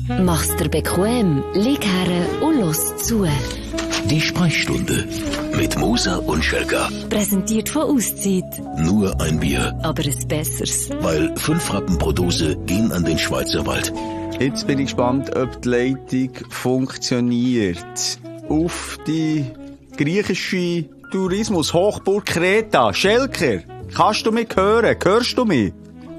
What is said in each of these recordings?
Mach's dir bequem, lieg her und los zu. Die Sprechstunde mit Musa und Schelka. Präsentiert von Auszeit. Nur ein Bier. Aber ein besseres. Weil 5 Rappen pro Dose gehen an den Schweizer Wald. Jetzt bin ich gespannt, ob die Leitung funktioniert. Auf die griechische Tourismus-Hochburg Kreta. Schelker, kannst du mich hören? Hörst du mich?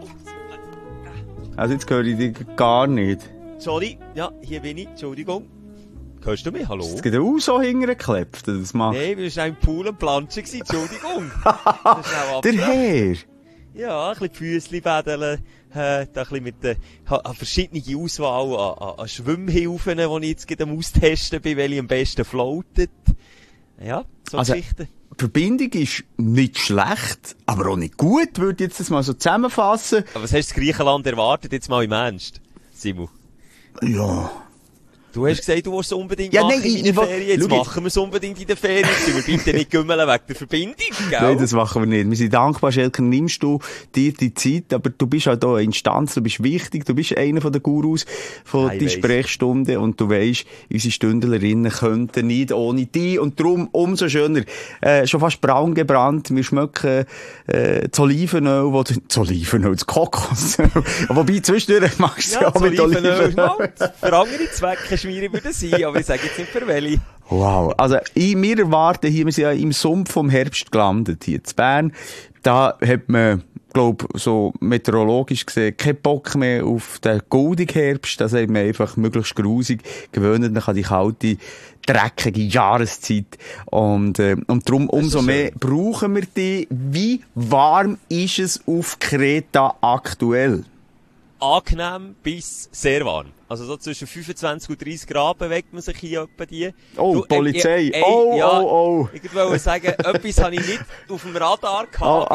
Also jetzt höre ich dich gar nicht. Sorry, ja, hier bin ich, Entschuldigung. Hörst du mich? Hallo? Ist das auch so hingeklebt? Das macht... Nein, wir waren im Pool und Planschen, Entschuldigung. Das ist auch Der Herr! Ja, ein bisschen die Füssli bädeln, da ein bisschen mit der, verschiedene Auswahl an Schwimmhilfen, die ich jetzt gerade am Austesten bin, welche am besten floatet. Ja, so Also, Geschichten. die Verbindung ist nicht schlecht, aber auch nicht gut, würde ich jetzt das mal so zusammenfassen. Aber was hast du in Griechenland erwartet, jetzt mal im Ernst, Simon? Ja... Du hast gesagt, du willst es unbedingt Ja, machen nein, in der ich Ferien. Jetzt machen wir es unbedingt in der Ferien. Wir bitte nicht gümmeln wegen der Verbindung, gell? Nein, das machen wir nicht. Wir sind dankbar, Schelker, nimmst du dir die Zeit, aber du bist halt auch eine Instanz, du bist wichtig, du bist einer von den Gurus von die Sprechstunde und du weisst, unsere Stündlerinnen könnten nicht ohne dich und darum umso schöner. Schon fast braun gebrannt, wir schmecken das Olivenöl, das Olivenöl, das Kokosöl. Wobei, zwischendurch machst du es ja auch mit Olivenöl. Für andere Zwecke schmieren würde sein, aber ich sage jetzt nicht für welche. Wow. Also, wir erwarten hier, wir sind ja im Sumpf vom Herbst gelandet, hier in Bern. Da hat man, glaub, so meteorologisch gesehen, keinen Bock mehr auf den goldigen Herbst. Das hat man einfach möglichst grusig gewöhnt an die kalte, dreckige Jahreszeit. Und darum umso mehr brauchen wir die. Wie warm ist es auf Kreta aktuell? Angenehm bis sehr warm. Also so zwischen 25 und 30 Grad bewegt man sich hier etwa die. Oh, du, Polizei. Ja, Oh. Ich wollte sagen, etwas habe ich nicht auf dem Radar gehabt.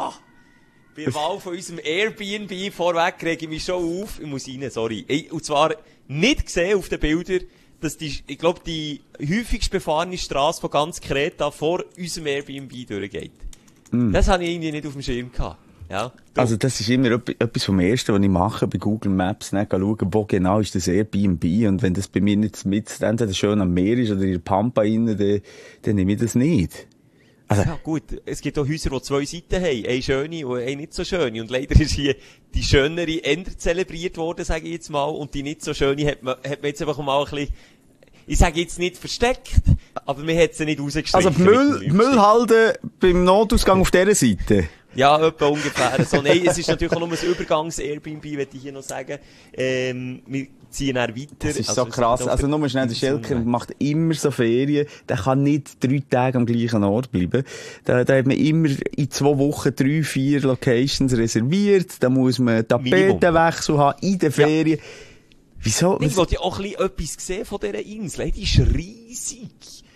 Bei der Wahl von unserem Airbnb vorweg rege ich mich schon auf. Ich muss rein, sorry. Und zwar nicht gesehen auf den Bildern, dass ich glaube, die häufigst befahrene Strasse von ganz Kreta vor unserem Airbnb durchgeht. Das habe ich irgendwie nicht auf dem Schirm gehabt. Ja, also das ist immer etwas vom Ersten, was ich mache bei Google Maps, ne, schauen, wo genau ist das Airbnb, und wenn das bei mir nicht mit entweder schön am Meer ist oder in der Pampa rein, dann nehme ich das nicht. Also, ja gut, es gibt auch Häuser, die 2 Seiten haben, eine schöne und eine nicht so schöne, und leider ist hier die schönere eher zelebriert worden, sage ich jetzt mal, und die nicht so schöne hat man jetzt einfach mal ein bisschen, ich sage jetzt nicht versteckt, aber man hat sie nicht rausgestrichen. Also Müllhalde beim Notausgang auf dieser Seite? Ja, etwa ungefähr. So, nein, es ist natürlich auch nur ein Übergangs-Airbnb, möchte ich hier noch sagen. Wir ziehen dann weiter. Das ist so krass. Also nur schnell, der Schelker macht immer so Ferien. Der kann nicht 3 Tage am gleichen Ort bleiben. Da hat man immer in 2 Wochen 3, 4 Locations reserviert. Da muss man Tapetenwechsel haben in den Ferien. Ja. Wieso? Ich wollte ja auch ein bisschen etwas sehen von dieser Insel. Die ist riesig.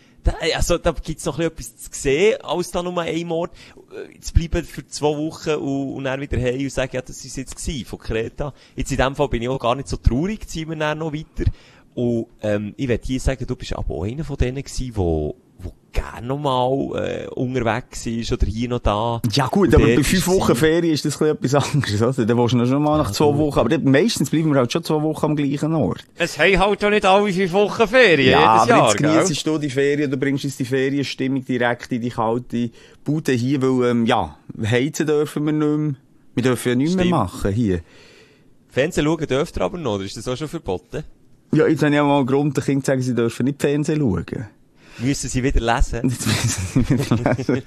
Da gibt's noch etwas zu sehen, als da nur ein Ort. Jetzt bleiben für 2 Wochen und dann wieder heim und sagen, ja, das ist jetzt gewesen, von Kreta. Jetzt in dem Fall bin ich auch gar nicht so traurig, ziehen wir dann noch weiter. Und, ich möchte hier sagen, du bist aber auch einer von denen gewesen, wo gerne noch mal, unterwegs ist oder hier noch da. Ja gut, aber bei 5 Wochen Ferien ist das etwas anderes, oder? Dann willst du noch schon mal nach 2 Wochen, aber meistens bleiben wir halt schon 2 Wochen am gleichen Ort. Es haben halt auch nicht alle 5 Wochen Ferien, ja, jedes Jahr, aber jetzt genießt du die Ferien, du bringst uns die Ferienstimmung direkt in die kalte Bude hier, weil, heizen dürfen wir nicht mehr. Wir dürfen ja nichts mehr machen, hier. Fernsehen schauen dürft ihr aber noch, oder ist das auch schon verboten? Ja, jetzt habe ich auch mal einen Grund, den Kindern zu sagen, sie dürfen nicht Fernsehen schauen. Müssen sie wieder lesen? Jetzt müssen sie wieder lesen.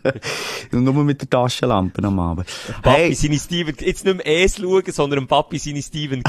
Und nur mit der Taschenlampe am Abend. Papi seine Stephen, jetzt nicht mehr es schauen, sondern Papi seine Stephen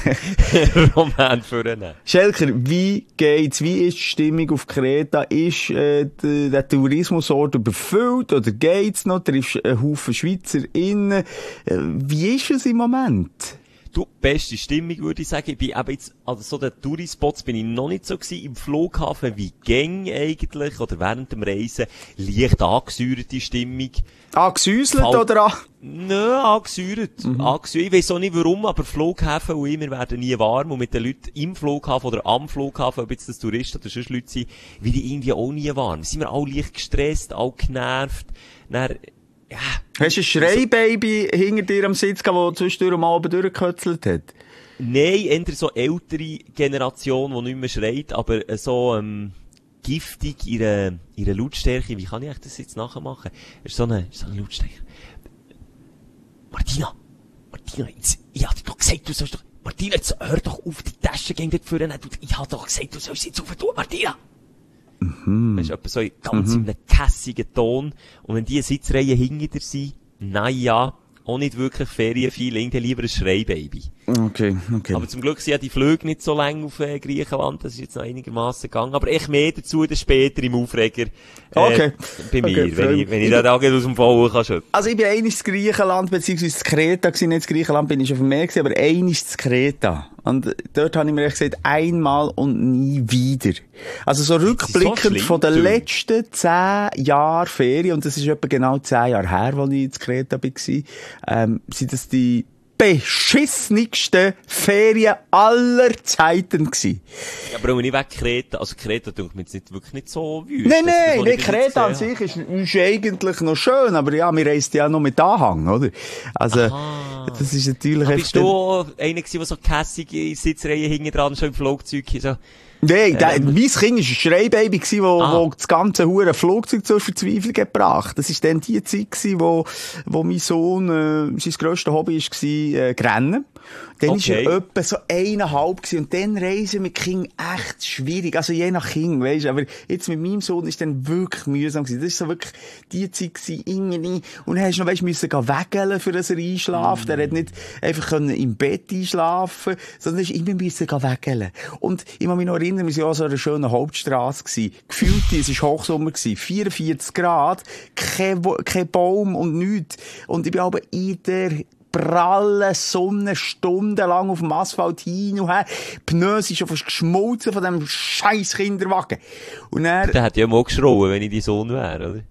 King Roman vornehmen. Schelker, wie geht's? Wie ist die Stimmung auf Kreta? Ist der Tourismusort überfüllt oder geht's noch? Triffst einen Haufen SchweizerInnen. Wie ist es im Moment? Du, beste Stimmung, würde ich sagen. Ich bin eben jetzt, also so den Tourispots bin ich noch nicht so gewesen. Im Flughafen, wie gäng eigentlich, oder während dem Reisen, leicht angesäuerte Stimmung. Angesäuselt oder Nö, angesäuert. Ich weiss auch nicht warum, aber Flughäfen und ich, wir werden nie warm. Und mit den Leuten im Flughafen oder am Flughafen, ob jetzt das Touristen oder sonst Leute sind, wie die irgendwie auch nie warm. Sind wir alle leicht gestresst, alle genervt. Dann, ja. Hast du ein Schreibaby hinter dir am Sitz gehabt, das zwischendurch mal oben durchgekötzelt hat? Nein, eher so ältere Generation, die nicht mehr schreit, aber so, giftig ihre Lautstärke. Wie kann ich das jetzt nachmachen? Es ist so eine Lautstärke. Martina, jetzt, ich hab dir doch gesagt, du sollst doch, Martina, jetzt hör doch auf, die Tasche gegen dort vorne. Ich hab doch gesagt, du sollst jetzt aufhören, Martina. Das ist etwa so ganz in einem kässigen Ton. Und wenn die Sitzreihen hinter dir sind, naja, auch nicht wirklich Ferienfeeling, dann lieber ein Schreibaby. Okay. Aber zum Glück sind ja die Flüge nicht so lang auf Griechenland, das ist jetzt noch einigermaßen gegangen. Aber ich mehr dazu dann später im Aufreger bei mir, wenn ich da aus dem Vollen kann schütten. Also ich bin einmal in Griechenland, beziehungsweise in Kreta gewesen, nicht in Griechenland bin ich auf dem Meer gewesen, aber einmal in Kreta. Und dort habe ich mir echt gesagt, einmal und nie wieder. Also so rückblickend so schlimm, von den letzten 10 Jahren Ferien, und das ist etwa genau 10 Jahre her, als ich in Kreta war, sind das die beschissenigsten Ferien aller Zeiten gewesen. Ja, aber wenn ich weg Kreta, also Kreta tut mir jetzt wirklich nicht so wüst. Nein, Kreta an sich ist eigentlich noch schön, aber ja, wir reisen ja noch mit Anhang, oder? Also, das ist natürlich... Bist du einer gewesen, der so kässige Sitzreihen hinten dran schon im Flugzeug so... Nein, mein Kind war ein Schreibaby, wo das ganze hure Flugzeug zur Verzweiflung gebracht. Das war dann die Zeit, wo mein Sohn, sein grösstes Hobby war, Rennen. Dann war er etwa so 1,5 gewesen. Und dann reisen mit Kind echt schwierig. Also je nach Kind, weisst du. Aber jetzt mit meinem Sohn ist dann wirklich mühsam gewesen. Das war so wirklich die Zeit gewesen, irgendwie. Und dann hast du noch, weisst, müssen weggehen, für dass er einschlafen. Der hat nicht einfach im Bett einschlafen, sondern ist immer müssen weggehen. Und ich muss mich noch erinnern, wir waren ja so einer schönen Hauptstrasse gewesen. Gefühlt, es war Hochsommer gewesen. 44 Grad, kein Baum und nichts. Und ich bin aber in der pralle Sonne stundenlang auf dem Asphalt hin und her. Die Pneus sind schon fast geschmolzen von diesem scheiß Kinderwagen. Und dann... Der hätte ja mal geschrauen, wenn ich dein Sohn wäre, oder?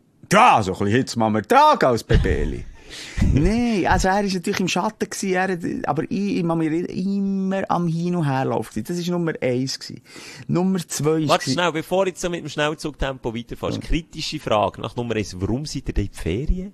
Ja, so ein bisschen Hitze muss man tragen als Bebeli. Nein, also er war natürlich im Schatten gewesen, aber ich muss mir immer am Hin- und Herlaufen. Das war Nummer 1 gewesen. Nummer 2 ist... Warte schnell, bevor du jetzt so mit dem Schnellzugtempo weiterfährst. Kritische Frage nach Nummer 1. Warum seid ihr denn in die Ferien?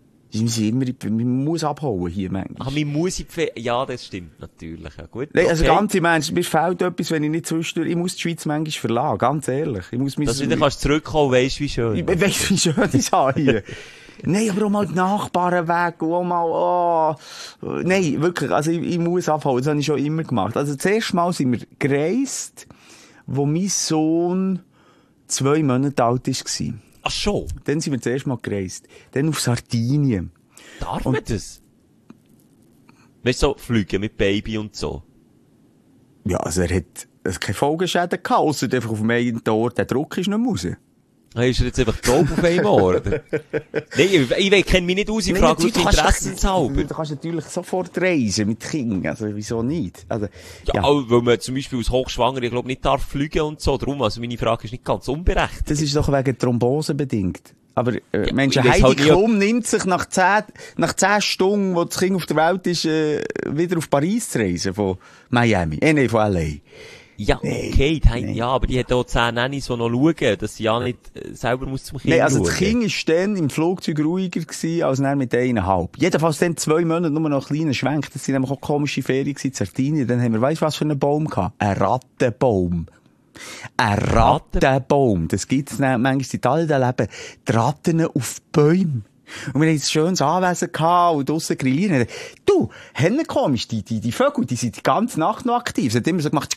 Man muss abhauen hier manchmal. Man muss in die Ferien... Ja, das stimmt natürlich. Ja, gut. Nein, also okay. ganz im Ernst, mir fehlt etwas, wenn ich nicht zwischendurch... Ich muss die Schweiz manchmal verlassen, ganz ehrlich. Ich muss dass du wieder kannst zurückkommen, weisst wie schön. Ich weiss, wie schön ich es hier. Nein, aber auch mal die Nachbarn weg, auch mal, nein, wirklich, also ich muss abhauen, das habe ich schon immer gemacht. Also zuerst mal sind wir gereist, wo mein Sohn 2 Monate alt war. Ach schon? Dann sind wir zuerst mal gereist. Dann auf Sardinien. Darf man das? Weißt du, so fliegen mit Baby und so? Ja, also er hat keine Folgeschäden gehabt, ausser einfach auf dem einen Ort, der Druck ist nicht mehr raus. Ist er jetzt einfach taub auf einmal, oder? Nein, ich kenne mich nicht aus, ich frage wirklich interessenshalber. Du kannst natürlich sofort reisen mit Kindern, also wieso nicht? Also, ja, weil man zum Beispiel als Hochschwanger, ich glaube, nicht darf fliegen und so, darum, also meine Frage ist nicht ganz unberechtigt. Das ist doch wegen Thrombose bedingt. Aber Menschen, Heidi halt Klum nimmt sich nach 10 Stunden, wo das Kind auf der Welt ist, wieder auf Paris zu reisen, von Miami, nein, von L.A. Ja, okay, ja, aber die hat auch 10 Nannies, die noch schauen, dass sie ja nicht selber muss zum Kind schauen. Nein, also schauen. Das Kind war dann im Flugzeug ruhiger gewesen, als dann mit 1,5. Jedenfalls dann 2 Monate nur noch kleinen Schwenk. Das sind nämlich auch komische Ferien gewesen, in Sardinien. Dann haben wir, weißt du, was für einen Baum gehabt? Ein Rattenbaum. Ein Rattenbaum. Das gibt's manchmal in Italien, da leben die Ratten auf Bäumen. Und wir hatten ein schönes Anwesen gehabt und draussen grillieren. Du, Henne komisch, die Vögel, die sind die ganze Nacht noch aktiv. Sie haben immer so gemacht,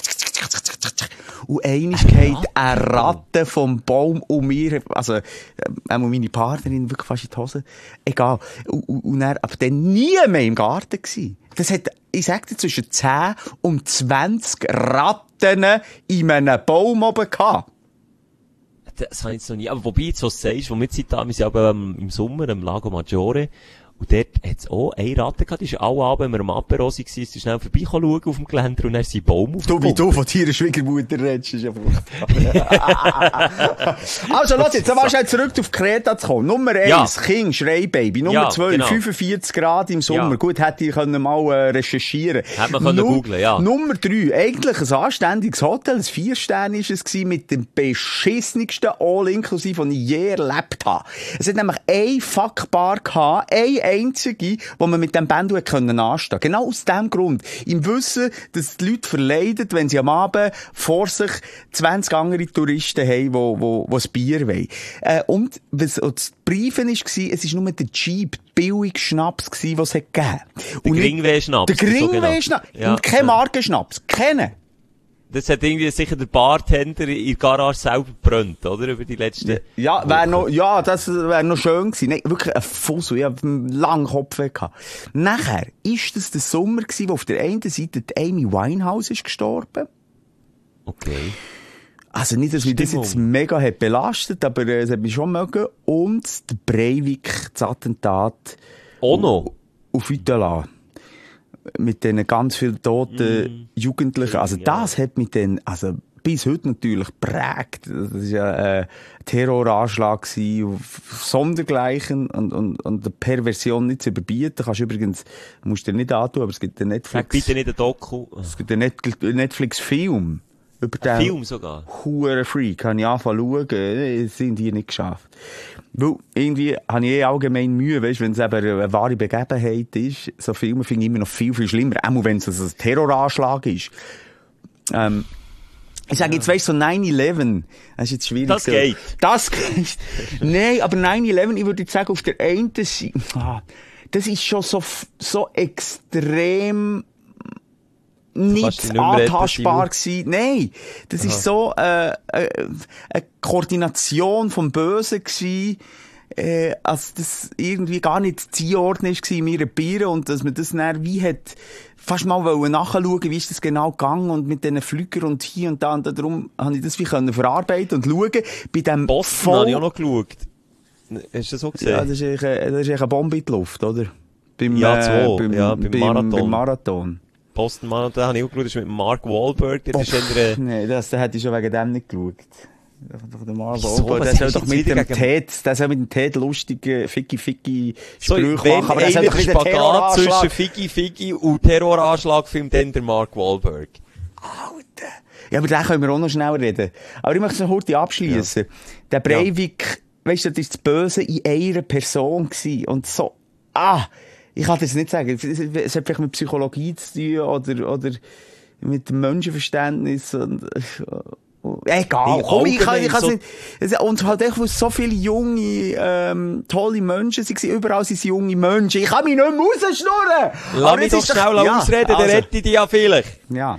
und einmal geht eine Ratte vom Baum um mir, also, meine Partnerin wirklich fast in die Hose. Egal. Und dann, aber dann nie mehr im Garten gewesen. Das hat, ich sag dir, zwischen 10 und 20 Ratten in einem Baum oben gehabt. Das habe ich jetzt noch nie, aber wobei du so sagst, wo wir sind aber im Sommer am Lago Maggiore, und dort hat's auch eine Ratte gehabt, die ist alle Abend, wenn wir am Apero waren, sie schnell schauen auf dem Geländer und dann ist sie Baum auf Du, wie du von deiner Schwiegermutter redest, ist ja furchtbar. Also, lass jetzt, mal schnell zurück auf Kreta zu kommen. Nummer 1, ja. King, Schreibaby. Nummer 2, genau. 45 Grad im Sommer. Ja. Gut, hätte ich mal recherchieren können. Hätte man können googlen, ja. Nummer 3, eigentlich ein anständiges Hotel, ein 4-Sterne ist es gewesen, mit dem beschissenigsten All-Inklusiv, den ich je erlebt habe. Es hat nämlich eine Fuckbar gehabt, eine einzige, wo man mit dem Band können anstehen. Genau aus dem Grund. Im Wissen, dass die Leute verleiden, wenn sie am Abend vor sich 20 andere Touristen haben, die das Bier wollen. Und was das Briefen war, es war nur der Jeep, billig Schnaps gsi, was es gegeben hat. Der Gringweh-Schnaps. Der Gringweh-Schnaps. Ja. Und kein Markenschnaps. Kennen. Das hat irgendwie sicher der Bartender in der Garage selber gebrannt, oder? Über die letzten... Ja, das wäre noch schön gewesen. Nein, wirklich ein Fussel. Ich hatte einen langen Kopf gehabt. Nachher ist das der Sommer gewesen, wo auf der einen Seite die Amy Winehouse ist gestorben. Okay. Also nicht, dass mich das jetzt mega hat belastet, aber es hat mich schon mögen. Und der Breivik, das Attentat. Auch noch? Auf Uetela. Mit diesen ganz vielen toten Jugendlichen. Also das hat mich dann, also bis heute natürlich prägt. Das war ja ein Terroranschlag auf Sondergleichen und eine Perversion nicht zu überbieten. Kannst übrigens, musst du dir nicht antun, aber es gibt einen Netflix. Sag bitte nicht einen Doku. Es gibt einen Netflix-Film. Über den Film sogar. Huren Freak. Habe ich angefangen zu schauen. Das sind die nicht geschafft. Weil, irgendwie, habe ich allgemein Mühe, weißt, wenn es eben eine wahre Begebenheit ist. So Filme finde ich immer noch viel, viel schlimmer. Auch wenn es ein Terroranschlag ist. Ich sage jetzt, weißt du, so 9/11. Das ist jetzt schwierig. Das geht. Nein, aber 9/11, ich würde jetzt sagen, auf der einen Seite, das ist schon so extrem, nicht antastbar gewesen. Nein, das ist so eine Koordination vom Bösen gewesen, als das irgendwie gar nicht zu einordnen ist in meiner Birne und dass man das dann wie hat fast mal nachschauen, wie ist das genau gegangen und mit diesen Flügern und hier und da und darum habe ich das wie können verarbeiten und schauen. Bei dem Boston habe ich auch noch geschaut. Hast du das so gesehen? Ja, das ist eigentlich eine Bombe in die Luft, oder? Beim Marathon. Boston Marathon habe ich auch geschaut, das ist mit Mark Wahlberg. Nein, das hätte ich schon wegen dem nicht geschaut. Der Mark Wahlberg, der soll doch mit dem Ted lustige Ficky Sprüche machen, aber das soll doch nicht der Terroranschlag zwischen Ficky und Terroranschlag-Film, dann der Mark Wahlberg. Alter. Ja, aber den können wir auch noch schnell reden. Aber ich möchte es noch kurz abschließen. Ja. Der Breivik, weisst du, das ist das Böse in einer Person gewesen. Und so, ich kann das nicht sagen. Es hat vielleicht mit Psychologie zu tun oder mit dem Menschenverständnis egal. Ich kann es nicht. Und halt echt, wo so viele junge, tolle Menschen sind, überall sind junge Menschen. Ich kann mich nicht mehr rausschnurren! Lass mich doch schnell ausreden, dann rette ich dich ja vielleicht. Ja.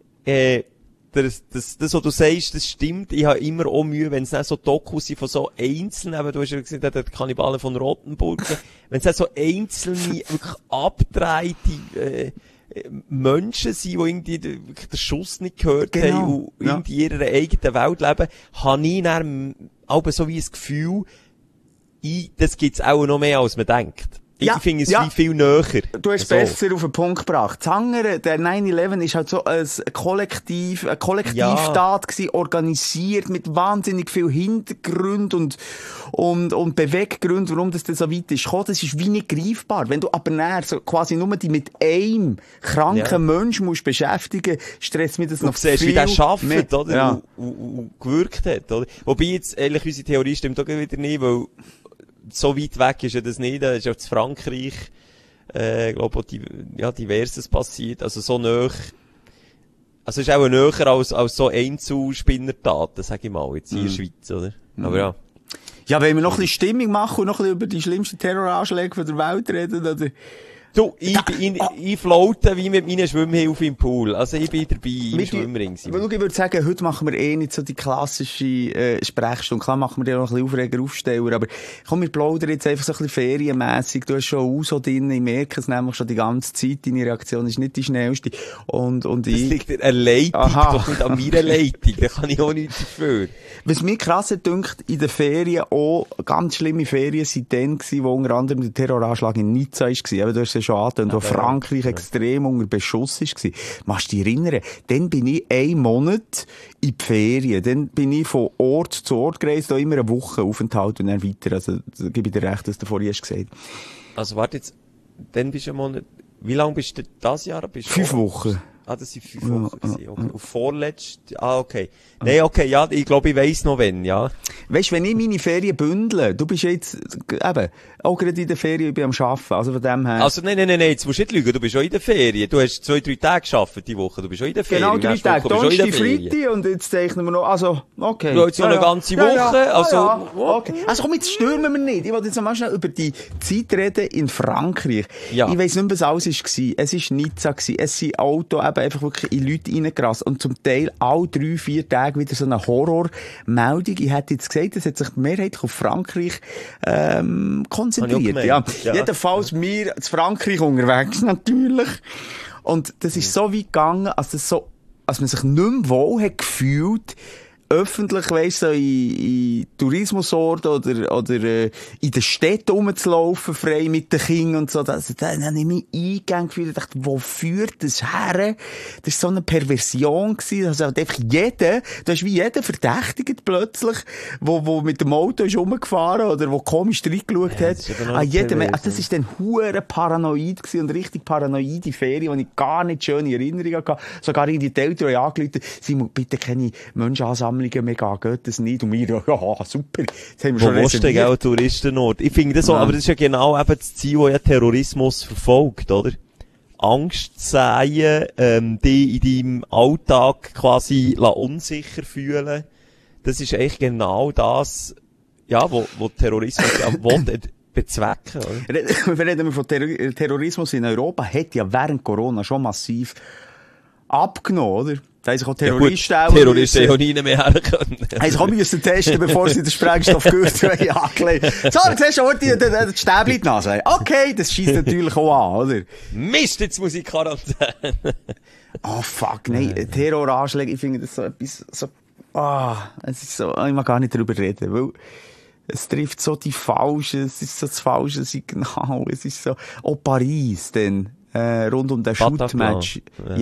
Das, was du sagst, das stimmt. Ich habe immer auch Mühe, wenn es nicht so Dokus sind von so Einzelnen, eben, du hast ja gesehen, der Kannibalen von Rothenburg, wenn es nicht so einzelne, wirklich abgedrehte, Menschen sind, die irgendwie den Schuss nicht gehört haben und irgendwie in ihrer eigenen Welt leben, habe ich dann aber so wie ein Gefühl, das gibt's auch noch mehr, als man denkt. Ich finde es viel näher. Du hast besser auf den Punkt gebracht. Das andere, der 9/11 ist halt so eine Kollektivtat gewesen, organisiert mit wahnsinnig viel Hintergrund und Beweggründen, warum das so weit ist gekommen. Das ist wie nicht greifbar. Wenn du aber näher so quasi nur die mit einem kranken Menschen musst beschäftigen, stresst mir das noch viel. Du siehst, wie der arbeitet, oder? Ja. Und gewirkt hat, oder? Wobei jetzt, ehrlich, unsere Theorie stimmt auch wieder nicht, weil so weit weg ist ja das nicht. Das ist ja in Frankreich, glaube ich, diverses passiert. Also so näher. Also ist auch näher als so Einzelspinnertaten, sag ich mal, jetzt hier in der Schweiz, oder? Aber ja. Ja, wenn wir noch ein bisschen Stimmung machen und noch ein bisschen über die schlimmsten Terroranschläge der Welt reden, oder? Du, ich floate wie mit meinen Schwimmhilfen im Pool. Also ich bin dabei im Schwimmring. Ich würde sagen, heute machen wir nicht so die klassische Sprechstunde. Klar machen wir ja noch ein bisschen Aufreger Aufsteller, aber komm, wir plaudern jetzt einfach so ein bisschen ferienmässig. Du hast schon Uso drin, ich merke es nämlich schon die ganze Zeit. Deine Reaktion ist nicht die schnellste. Und das liegt an der Leitung, doch nicht an meiner Leitung. Da kann ich auch nichts dafür. Was mir krass dünkt, in den Ferien auch ganz schlimme Ferien sind dann gewesen, wo unter anderem der Terroranschlag in Nizza war. Aber du hast ja schon angetönt, wo Frankreich extrem unter Beschuss war. Machst du dich erinnern? Dann bin ich einen Monat in die Ferien. Dann bin ich von Ort zu Ort gereist, da immer eine Woche Aufenthalt und dann weiter. Also, da gebe ich dir recht, was du vorhin hast gesagt. Also, warte jetzt, dann bist du einen Monat, wie lange bist du das Jahr? 5 Wochen. das sind 5 Wochen gewesen. Okay. Und vorletzt, okay. Nee, okay, ja, ich glaube, ich weiss noch wenn, ja. Weisst, wenn ich meine Ferien bündle, du bist jetzt, eben, auch gerade in der Ferien, ich bin am Arbeiten, also von dem her. Also, nein, jetzt musst du nicht lügen, du bist schon in der Ferien. Du hast 2-3 Tage gearbeitet die Woche, du bist schon in der Ferien. Genau, 3 Tage, Donnerstag, Freitag, und jetzt zeichnen wir noch, also, okay. Du hast jetzt noch eine ganze Woche, also, okay. Also komm, jetzt stürmen wir nicht. Ich wollte jetzt noch mal schnell über die Zeit reden in Frankreich. Ja. Ich weiss nicht mehr, was alles war. Es war Nizza gewesen. Es sind Autos eben einfach wirklich in Leute reingerasst. Und zum Teil alle 3-4 Tage wieder so eine Horrormeldung. Ich hätte jetzt gesagt, es hat sich mehrheitlich auf Frankreich, konzentriert. Ja. Jedenfalls wir in Frankreich unterwegs, natürlich. Und das ist so weit gegangen, als man sich nicht mehr wohl hat gefühlt, öffentlich, weisst so in Tourismusorten oder in den Städten rumzulaufen, frei mit den Kindern und so. Dann habe ich mich eingegangen gefühlt und dachte, wo führt das her? Das war so eine Perversion gewesen. Also einfach du hast wie jeder verdächtigt plötzlich, wo mit dem Auto ist rumgefahren oder wo komisch reingeschaut hat. Das ist dann hure paranoid gewesen und richtig paranoide Ferien, die ich gar nicht schöne Erinnerungen hatte. Sogar in die Eltern haben angerufen, sie muss bitte keine Menschenansammlungen mehr gehen, geht das nicht. Und wir, ja, super. Jetzt haben wir schon reserviert. Wo Touristenort? Ich finde das so, aber das ist ja genau eben das Ziel, das ja Terrorismus verfolgt, oder? Angst säen, die in deinem Alltag quasi unsicher fühlen. Das ist eigentlich genau das, ja, wo Terrorismus will bezwecken, oder? Wir reden von Terrorismus in Europa, hat ja während Corona schon massiv abgenommen, oder? Da haben sich auch Terroristen Terroristen auch nie mehr herkommen. Haben sich auch müssen testen, bevor sie den Sprengstoff angelegt haben. So, jetzt hast du auch die Stäbchen in die Nase. Okay, das scheisst natürlich auch an, oder? Mist, jetzt muss ich Quarantäne. Oh, fuck, nein, Terroranschläge, ich finde das so etwas, es ist so, ich mag gar nicht darüber reden, weil es trifft so es ist so das falsche Signal, es ist so, auch Paris, denn, rund um den Shoot-Match.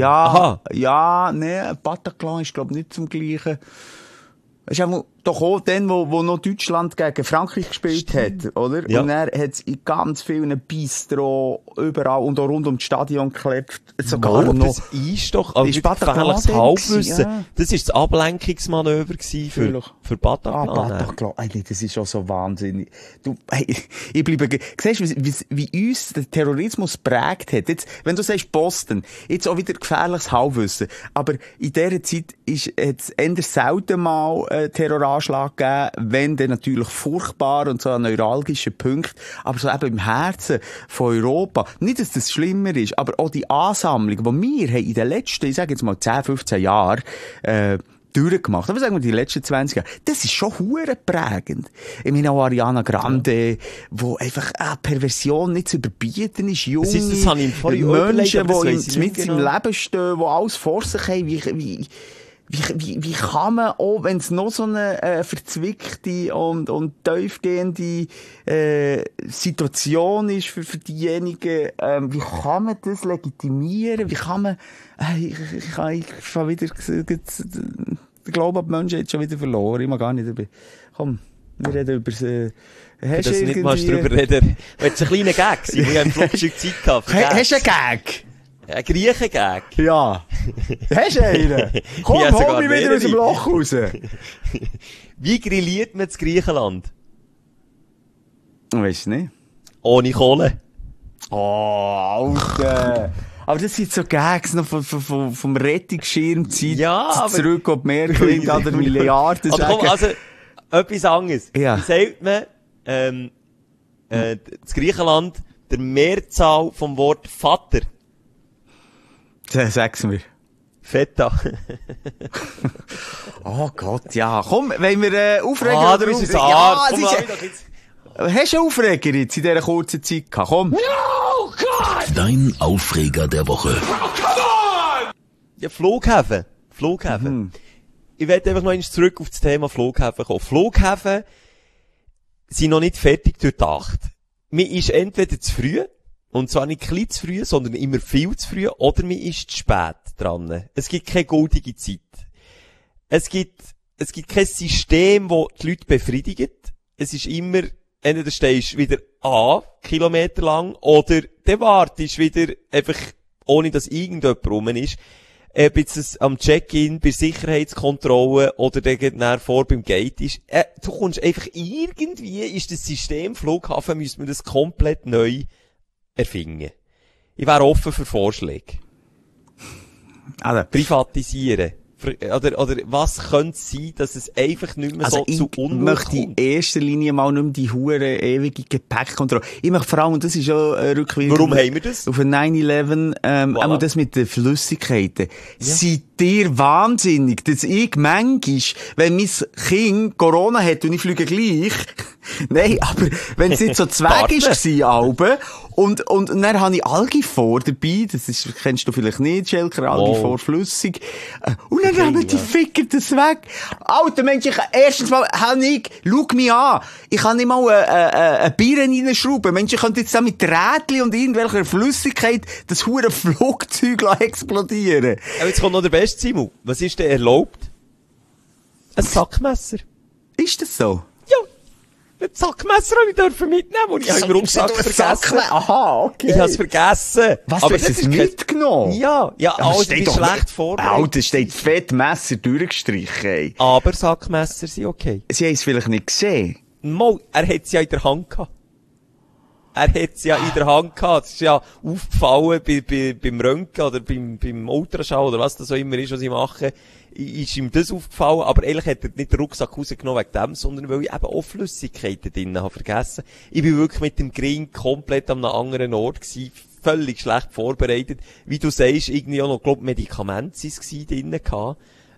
Bataclan ist, glaube ich, nicht zum Gleichen. Es ist doch auch dann, wo noch Deutschland gegen Frankreich gespielt hat, oder? Ja. Und er hat es in ganz vielen Bistro überall und auch rund um das Stadion geklebt. Sogar noch. Das ist doch, aber ist gefährliches Halbwissen. Ja. Das ist das Ablenkungsmanöver für Bataclan. Bataclan. Das ist schon so wahnsinnig. Ich bleibe, siehst du, wie uns der Terrorismus prägt hat? Jetzt, wenn du sagst Boston, jetzt auch wieder gefährliches Halbwissen. Aber in dieser Zeit hat es eher selten mal Terroranschlag gegeben, wenn der natürlich furchtbar und so an neuralgischen Punkt, aber so eben im Herzen von Europa. Nicht, dass das schlimmer ist, aber auch die Ansammlung, die wir haben in den letzten, ich sage jetzt mal 10, 15 Jahren, durchgemacht. Aber sagen wir die letzten 20 Jahre. Das ist schon hure prägend. Ich meine auch Ariana Grande, wo einfach Perversion nicht zu überbieten ist. Junge das habe ich vorhin Menschen, die mit im Leben stehen, die alles vor sich haben. Wie kann man, auch wenn es noch so eine verzwickte und tiefgehende Situation ist für diejenigen, wie kann man das legitimieren? Wie kann man, ich fange wieder, der Glaube an die Menschen jetzt schon wieder verloren. Ich mag gar nicht komm, wir reden über hast du nicht mal drüber reden. Jetzt ein kleiner Gag, ich habe im Flugzeug Zeit gehabt. Hast du einen Gag? Ein Griechen-Gag. Ja. Hast du einen? Komm, hol mich wieder aus dem Loch raus. Wie grilliert man in Griechenland? Weisst du nicht? Ohne Kohle. Oh, Alter. Aber das sind so Gags noch vom Rettungsschirmzeit. Ja, zurück, ob Merkel an der Milliarden sagen. Komm, also, etwas anderes. Ja. Wie sagt man, in Griechenland der Mehrzahl vom Wort Vater? Sag's mir. Feta. Oh Gott, ja. Komm, wollen wir Aufreger? Du bist ein Arzt. Hast du einen Aufreger jetzt in dieser kurzen Zeit gehabt? Komm. No, God! Dein Aufreger der Woche. Oh, come on! Ja, Flughäfen. Ich werde einfach noch einmal zurück auf das Thema Flughäfen kommen. Flughäfen sind noch nicht fertig durchdacht. Man ist entweder zu früh, und zwar nicht klein zu früh, sondern immer viel zu früh, oder man ist zu spät dran. Es gibt keine goldige Zeit. Es gibt kein System, das die Leute befriedigt. Es ist immer, entweder stehst du wieder Kilometer lang, oder du wartest wieder einfach, ohne dass irgendjemand rum ist. ob jetzt es am Check-in, bei Sicherheitskontrolle oder dann vor beim Gate ist. Du kommst einfach irgendwie, ist das System Flughafen, müssen wir das komplett neu erfinden. Ich wäre offen für Vorschläge. Also, Privatisieren. Oder was könnte es sein, dass es einfach nicht mehr so zu Unruhe möchte kommt? in erster Linie mal nicht mehr die hure ewige Gepäckkontrolle. Ich möchte vor allem, und das ist ja rückwirkend. Warum haben wir das? Auf ein 9/11, Voilà. auch das mit den Flüssigkeiten. Ja. Seid ihr wahnsinnig, dass ich manchmal, wenn mein Kind Corona hat und ich fliege gleich, nein, aber wenn es jetzt so Zweig ist, Alben, und dann habe ich Algifor dabei, das ist, kennst du vielleicht nicht, Schelker, Algifor flüssig, und dann haben die Ficker das weg. Alter Mensch, erstens mal, schau mich an, ich kann nicht mal ein Bier reinschrauben, Mensch, ich könnte jetzt da mit Rädchen und irgendwelcher Flüssigkeit das hure Flugzeug explodieren. Aber jetzt kommt noch der beste Simon. Was ist denn erlaubt? Ein Sackmesser. Ist das so? Ja. Ein Sackmesser durfte ich mitnehmen, und ich habe im Rucksack vergessen. Aha, okay. Ich habe es vergessen. Was, aber du hast es mitgenommen? Ja, also ich bin schlecht vorbereitet. Alter, steht fett Messer durchgestrichen, ey. Aber Sackmesser sind okay. Sie haben es vielleicht nicht gesehen. Mal, er hat es ja in der Hand gehabt. Es ist ja aufgefallen beim Röntgen oder beim Ultraschall oder was das so immer ist, was ich mache. Ist ihm das aufgefallen, aber ehrlich hat er nicht den Rucksack rausgenommen wegen dem, sondern weil ich eben auch Flüssigkeiten drin habe vergessen. Ich bin wirklich mit dem Gring komplett an einem anderen Ort gewesen, völlig schlecht vorbereitet. Wie du sagst, irgendwie auch noch, glaub, Medikamente sind es drin gehabt.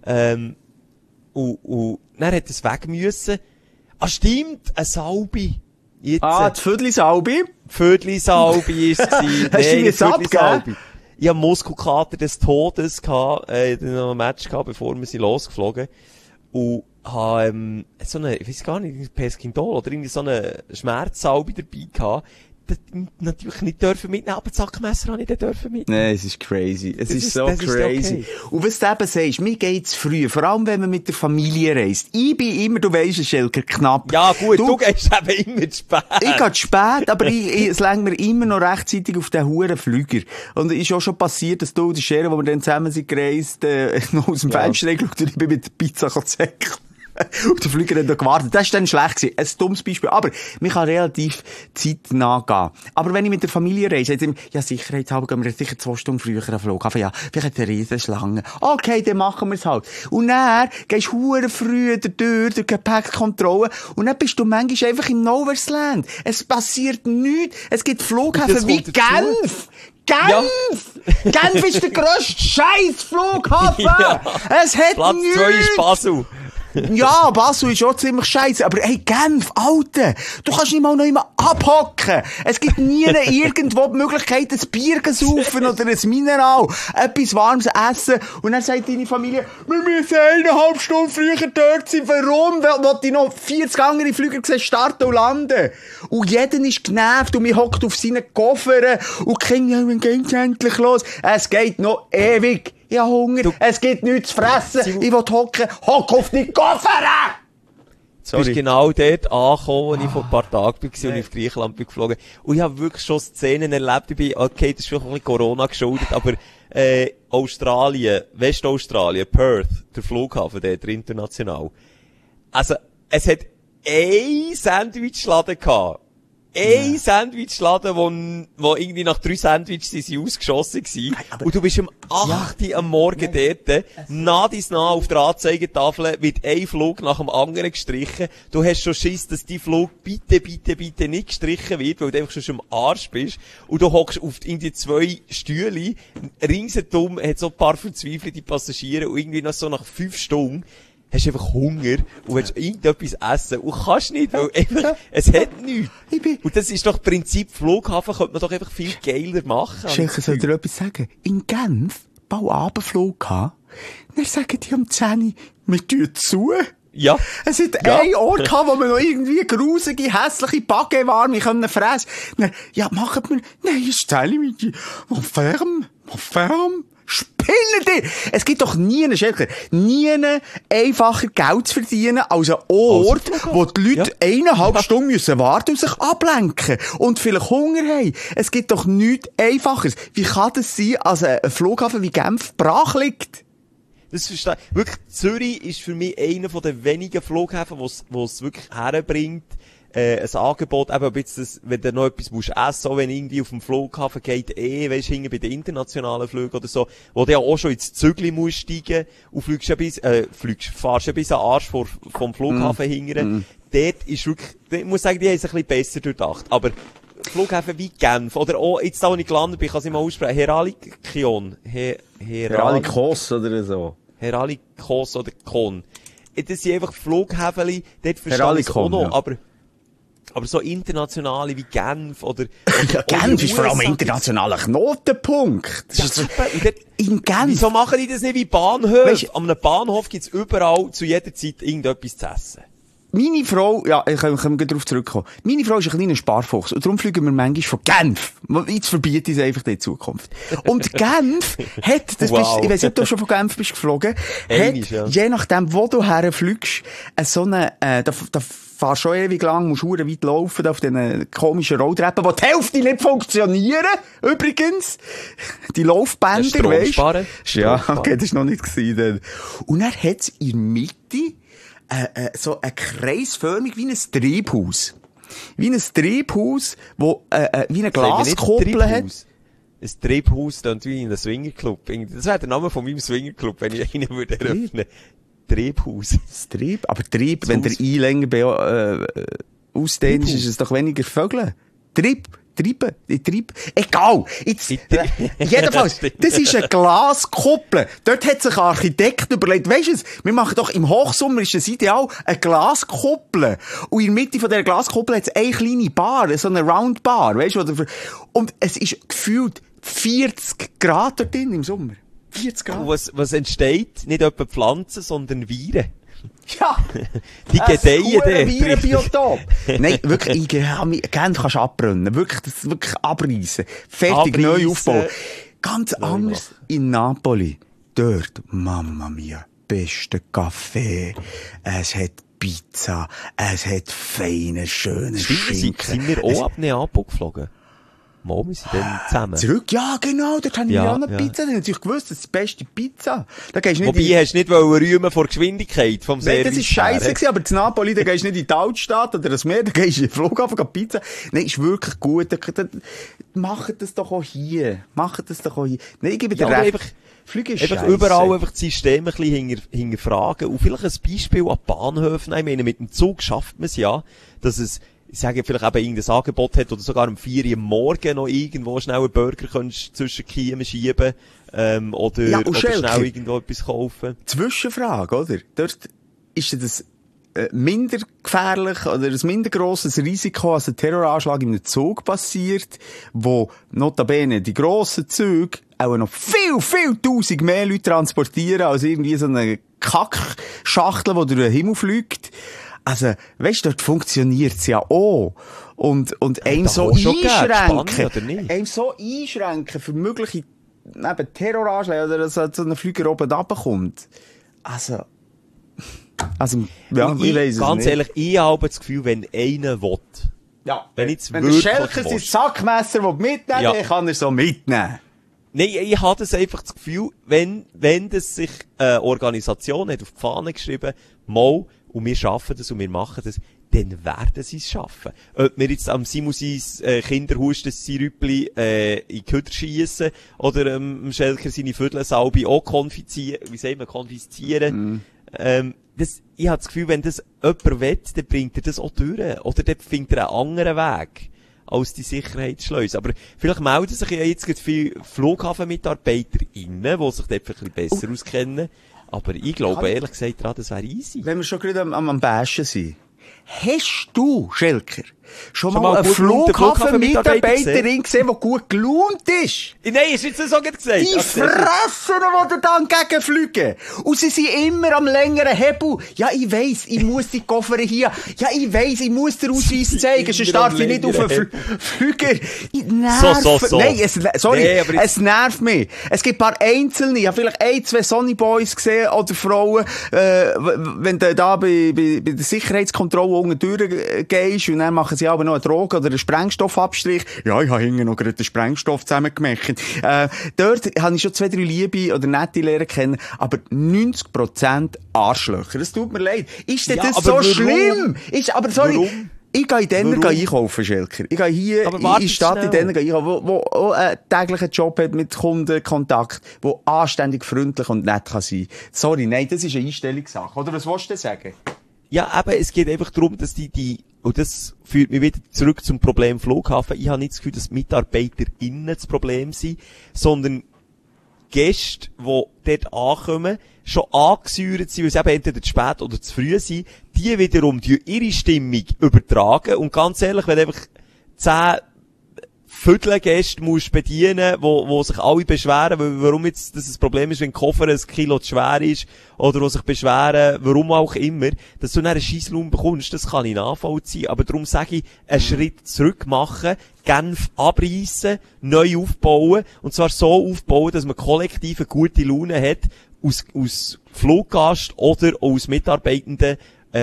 Und dann hat es weg müssen. Ah, stimmt, eine Salbe. Jetzt, die Vödli-Salbe? Vödli-Salbe ist es gewesen. Hast du die jetzt abgegeben? Ich hatte Muskelkater des Todes gehabt, noch ein Match gehabt, bevor wir sie losgeflogen. Und habe, so eine, ich weiss gar nicht, Peskindol oder irgendwie so eine Schmerzsalbe dabei gehabt. Das natürlich nicht dürfen mitnehmen, aber das Sackmesser habe ich dann dürfen mitnehmen. Nein, es ist crazy. Es ist so das crazy. Ist okay. Und was du eben sagst, mir geht's früh, vor allem wenn man mit der Familie reist. Ich bin immer, du weisst, Schelker, knapp. Ja gut, du gehst eben immer zu spät. Ich gehe zu spät, aber es längt mir immer noch rechtzeitig auf den huren Flüger. Und es ist auch schon passiert, dass du, die Schere, wo wir dann zusammen sind gereist, noch aus dem Fenster geschaut und ich bin mit der Pizza gezeigt. Und der Flüger hat da gewartet. Das war dann schlecht gewesen. Ein dummes Beispiel. Aber man kann relativ zeitnah gehen. Aber wenn ich mit der Familie reise, ja, sicherheitshalber gehen wir sicher 2 Stunden früher an den Flughafen. Ja, vielleicht eine Riesenschlange. Okay, dann machen wir es halt. Und dann gehst du hure früh durch Gepäckkontrolle. Und dann bist du manchmal einfach im Nowhere's Land. Es passiert nichts. Es gibt Flughäfen wie Genf. Genf! Ja. Genf ist der grösste Scheiß-Flughafen! Ja. Es hat Platz nichts! 2 ist Basel. Ja, Basel ist auch ziemlich scheisse. Aber hey, Genf, Alter, du kannst nicht mal noch immer abhocken. Es gibt nie irgendwo die Möglichkeit, ein Bier zu saufen oder ein Mineral, etwas Warmes essen. Und dann sagt deine Familie, wir müssen 1,5 Stunden früher dort sein. Warum? Weil ich noch 40 andere Flüger sehen, starten und landen. Und jeder ist genervt und man hockt auf seinen Koffern und Kind, ja, wann geht's endlich los? Es geht noch ewig. Ich habe Hunger, es gibt nichts zu fressen, ich will hocken, hock auf die Koffer! Du bist genau dort angekommen, wo ich vor ein paar Tagen war und ich auf Griechenland bin geflogen. Und ich habe wirklich schon Szenen erlebt, ich bin, okay, das ist vielleicht ein bisschen Corona geschuldet, aber Australien, Westaustralien, Perth, der Flughafen dort, international. Also, es hat ein Sandwichladen gehabt. Ein Sandwichladen, wo irgendwie nach 3 Sandwiches sind ausgeschossen gewesen. Und du bist um 8 Uhr am Morgen dort, nah auf der Anzeigetafel wird ein Flug nach dem anderen gestrichen. Du hast schon Schiss, dass die Flug bitte nicht gestrichen wird, weil du einfach schon am Arsch bist. Und du hockst auf irgendwie 2 Stühle, ringsherum hat so ein paar verzweifelte Passagiere und irgendwie noch so nach 5 Stunden hast einfach Hunger und willst irgendetwas essen und kannst nicht, weil einfach, es hat nichts. Und das ist doch Prinzip Flughafen, könnte man doch einfach viel geiler machen. Schelker, soll dir etwas sagen? In Genf, Bauabendflug gehabt, dann sagen die um 10 Uhr, wir tun zu. Ja. Es hat einen Ort gehabt, wo wir noch irgendwie grusige, hässliche Baguette-Warme können fressen. Ja, machen wir, nein, ist 10 Uhr, mon ferme, hinter dir. Es gibt doch nie einen Schelker, nie einfacher Geld zu verdienen als ein Ort, wo die Leute 1,5 Stunden müssen warten und sich ablenken und vielleicht Hunger haben. Es gibt doch nichts Einfacheres. Wie kann das sein, als ein Flughafen wie Genf brach liegt? Das verstehe ich. Wirklich, Zürich ist für mich einer von den wenigen Flughäfen, wo es wirklich herbringt, ein Angebot, eben, ob jetzt das, wenn du noch etwas musst essen, auch wenn irgendwie auf dem Flughafen geht, weisst, hinten bei den internationalen Flügen oder so, wo du ja auch schon ins Zügli musst steigen, und fliegst ja fahrst ja bis an den Arsch vom Flughafen hingern. Dort ist wirklich, ich muss sagen, die haben es ein bisschen besser durchdacht. Aber Flughäfen wie Genf, oder auch, jetzt da, wo ich gelandet bin, ich kann es nicht mal aussprechen, Heralikos oder so. Heralikos oder Kon. Das sind einfach Flughäfen, dort verstehe ich es auch noch, ja. Aber so internationale wie Genf oder Genf ist vor allem ein internationaler Knotenpunkt. Ja, super. In Genf. Wieso machen die das nicht wie Bahnhöfe? Weißt, an einem Bahnhof gibt's überall zu jeder Zeit irgendetwas zu essen. Meine Frau, ja, ich kann darauf zurückkommen. Meine Frau ist ein kleiner Sparfuchs. Und darum fliegen wir manchmal von Genf. Jetzt verbiete ich es einfach in Zukunft. Und Genf hat, ich weiss nicht, ob du schon von Genf bist geflogen, je nachdem, wo du herfliegst, so eine, da fahrst schon ewig lang, musst du weit laufen, auf diesen komischen Rolltreppen, wo die Hälfte nicht funktionieren, übrigens. Die Laufbänder, weisst du? Ja, okay, das war noch nicht gewesen. Und dann hat es in der Mitte, so ein kreisförmig wie ein Treibhaus. Wie ein Treibhaus, wo, wie eine Glaskuppel hat. Ein Treibhaus klingt wie in einem Swingerclub. Das wäre der Name von meinem Swingerclub, wenn ich einen würde eröffnen. Treibhaus. Aber Treib, wenn der I länger ausdehnt, ist es doch weniger Vögel. Treiben. Egal. Jedenfalls, das ist eine Glaskuppel. Dort hat sich ein Architekt überlegt, weisst du, wir machen doch im Hochsommer ist das ideal, eine Glaskuppel. Und in der Mitte von dieser Glaskuppel hat es eine kleine Bar, so eine Roundbar, weisst du, und es ist gefühlt 40 Grad dort drin im Sommer. 40 Grad. Und was entsteht? Nicht etwa Pflanzen, sondern Viren. Ja! Die gedeihen dort. Virenbiotop. Nein, wirklich, Genf kannst du abbrennen. Wirklich, das wirklich abreißen. Fertig, neu aufbauen. Ganz anders in Napoli. Dort, Mamma mia, beste Kaffee. Es hat Pizza. Es hat feine, schöne Schinken. Sind wir auch ab Neapel geflogen? Mal, wir sind dann zusammen. Zurück? Ja, genau, dort habe ich mir auch eine Pizza. Ich habe natürlich gewusst, das ist die beste Pizza. Da gehst du nicht Wobei, hast du nicht rühmen vor Geschwindigkeit vom Service? Nein, das ist scheisse gewesen, aber zu Napoli, da gehst du nicht in die Altstadt oder das Meer, da gehst du in den Flughafen Pizza. Nein, ist wirklich gut. Macht das doch auch hier. Nein, ich gebe dir recht. Flüge ist einfach überall einfach das System ein bisschen hinterfragen. Und vielleicht ein Beispiel an Bahnhöfen. Ich meine, mit dem Zug schafft man es ja, dass es, ich sage, vielleicht eben irgendein Angebot hat oder sogar um 4 Uhr am Morgen noch irgendwo schnell einen Burger kannst zwischen Kiemen schieben, oder schnell irgendwo etwas kaufen. Zwischenfrage, oder? Dort ist das minder gefährlich oder ein minder grosses Risiko als ein Terroranschlag in einem Zug passiert, wo notabene die grossen Züge auch noch viel tausend mehr Leute transportieren als irgendwie so eine Kackschachtel, die durch den Himmel fliegt. Also, weisst du, dort funktioniert's ja auch. Und einem so einschränken für mögliche, eben Terroranschläge oder dass so ein Flüger oben runterkommt. Also, ja, ich weiss es nicht. Ganz ehrlich, ich habe das Gefühl, wenn einer will. Ja. Wenn der Schelker sein Sackmesser mitnehmen will, dann kann er so mitnehmen. Nein, ich habe das einfach das Gefühl, wenn das sich eine Organisation hat auf die Fahne geschrieben, mal, und wir schaffen das und wir machen das, dann werden sie es schaffen. Ob wir jetzt am Simusis Kinderhusten Sirüppli in die Küder schiessen oder am Schelker seine Viertelsalbe auch konfiszieren. Ich habe das Gefühl, wenn das jemand will, dann bringt er das auch durch. Oder dann findet er einen anderen Weg als die Sicherheitsschleuse. Aber vielleicht melden sich ja jetzt viele FlughafenmitarbeiterInnen, die sich dort ein bisschen besser auskennen. Aber ich glaube, ehrlich gesagt, das wäre easy. Wenn wir schon gerade am Bashen sind. Hast du, Schelker, Schon mal eine Flughafenmitarbeiterin gesehen, die gut gelaunt ist? Nein, hast du jetzt so gesagt? Die fressen, die da dann gegenfliegen. Und sie sind immer am längeren Hebel. Ja, ich weiss, ich muss die Koffer hier. Ja, ich weiss, ich muss den Ausweis zeigen, sonst darf ich nicht auf den Flüger. So. Nein, es nervt mich. Es gibt ein paar Einzelne, ich habe vielleicht 1, 2 Sonny Boys gesehen, oder Frauen, wenn du da bei der Sicherheitskontrolle unten durchgehst, und dann machen sie aber noch eine Droge oder einen Sprengstoffabstrich. Ja, ich habe hinten noch gerade den Sprengstoff zusammengemacht. Dort habe ich schon 2, 3 Liebe oder nette Lehrer kennen, aber 90% Arschlöcher. Es tut mir leid. Ist denn das so schlimm? Warum? Ich gehe in denen einkaufen, Schelker. Ich gehe hier in die Stadt in denen einkaufen, wo auch einen täglichen Job hat mit Kundenkontakt, wo anständig, freundlich und nett kann sein. Sorry, nein, das ist eine Einstellungssache. Oder was willst du denn sagen? Ja, aber es geht einfach darum, dass und das führt mich wieder zurück zum Problem Flughafen. Ich habe nicht das Gefühl, dass MitarbeiterInnen das Problem sind, sondern Gäste, die dort ankommen, schon angesäuert sind, weil sie eben entweder zu spät oder zu früh sind, die wiederum ihre Stimmung übertragen. Und ganz ehrlich, wenn du einfach 10 Viertelgäste musst bedienen, wo sich alle beschweren, warum jetzt das ein Problem ist, wenn ein Koffer 1 Kilo zu schwer ist, oder wo sich beschweren, warum auch immer, dass du dann einen Scheissraum bekommst, das kann ich nachvollziehen. Aber darum sage ich, einen Schritt zurück machen, Genf abreißen, neu aufbauen, und zwar so aufbauen, dass man kollektiv eine gute Laune hat, aus Fluggast oder aus Mitarbeitenden,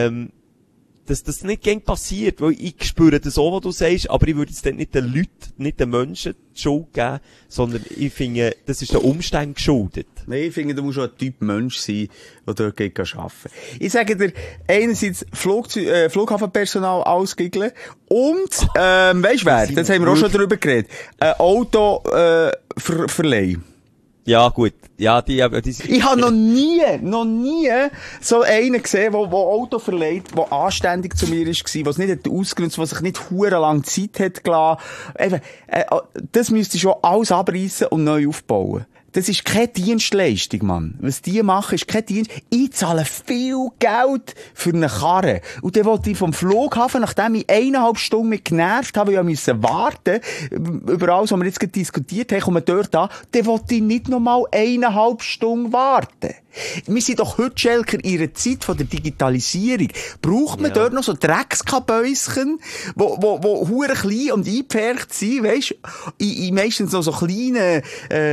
dass das nicht gern passiert, weil ich spüre das auch, was du sagst, aber ich würde jetzt dann nicht den Leuten, nicht den Menschen die Schuld geben, sondern ich finde, das ist den Umständen geschuldet. Nein, ich finde, du musst auch ein Typ Mensch sein, der dort arbeiten. Ich sage dir, einerseits Flughafenpersonal ausgiggeln und, weisst wer, das haben wir auch schon drüber geredet, ein Auto, verleihen. Ja, gut. Ja, die ich habe noch nie so einen gesehen, der Auto verleiht, der anständig zu mir war, was nicht ausgenutzt, was sich nicht hure lang Zeit hat gelassen. Eben, das müsste schon alles abreißen und neu aufbauen. Das ist keine Dienstleistung, Mann. Was die machen, ist kein Dienst. Ich zahle viel Geld für eine Karre. Und dann wollte ich vom Flughafen, nachdem ich 1,5 Stunden mit genervt habe, weil ich warten musste, über alles, was wir jetzt gerade diskutiert haben, kommen dort an, dann wollte ich nicht nochmal 1,5 Stunden warten. Wir sind doch heute, Schelker, in einer Zeit von der Digitalisierung. Braucht man dort noch so Dreckskabäuschen, wo hure klein und eingepfercht sind, weisst? In meistens noch so kleine,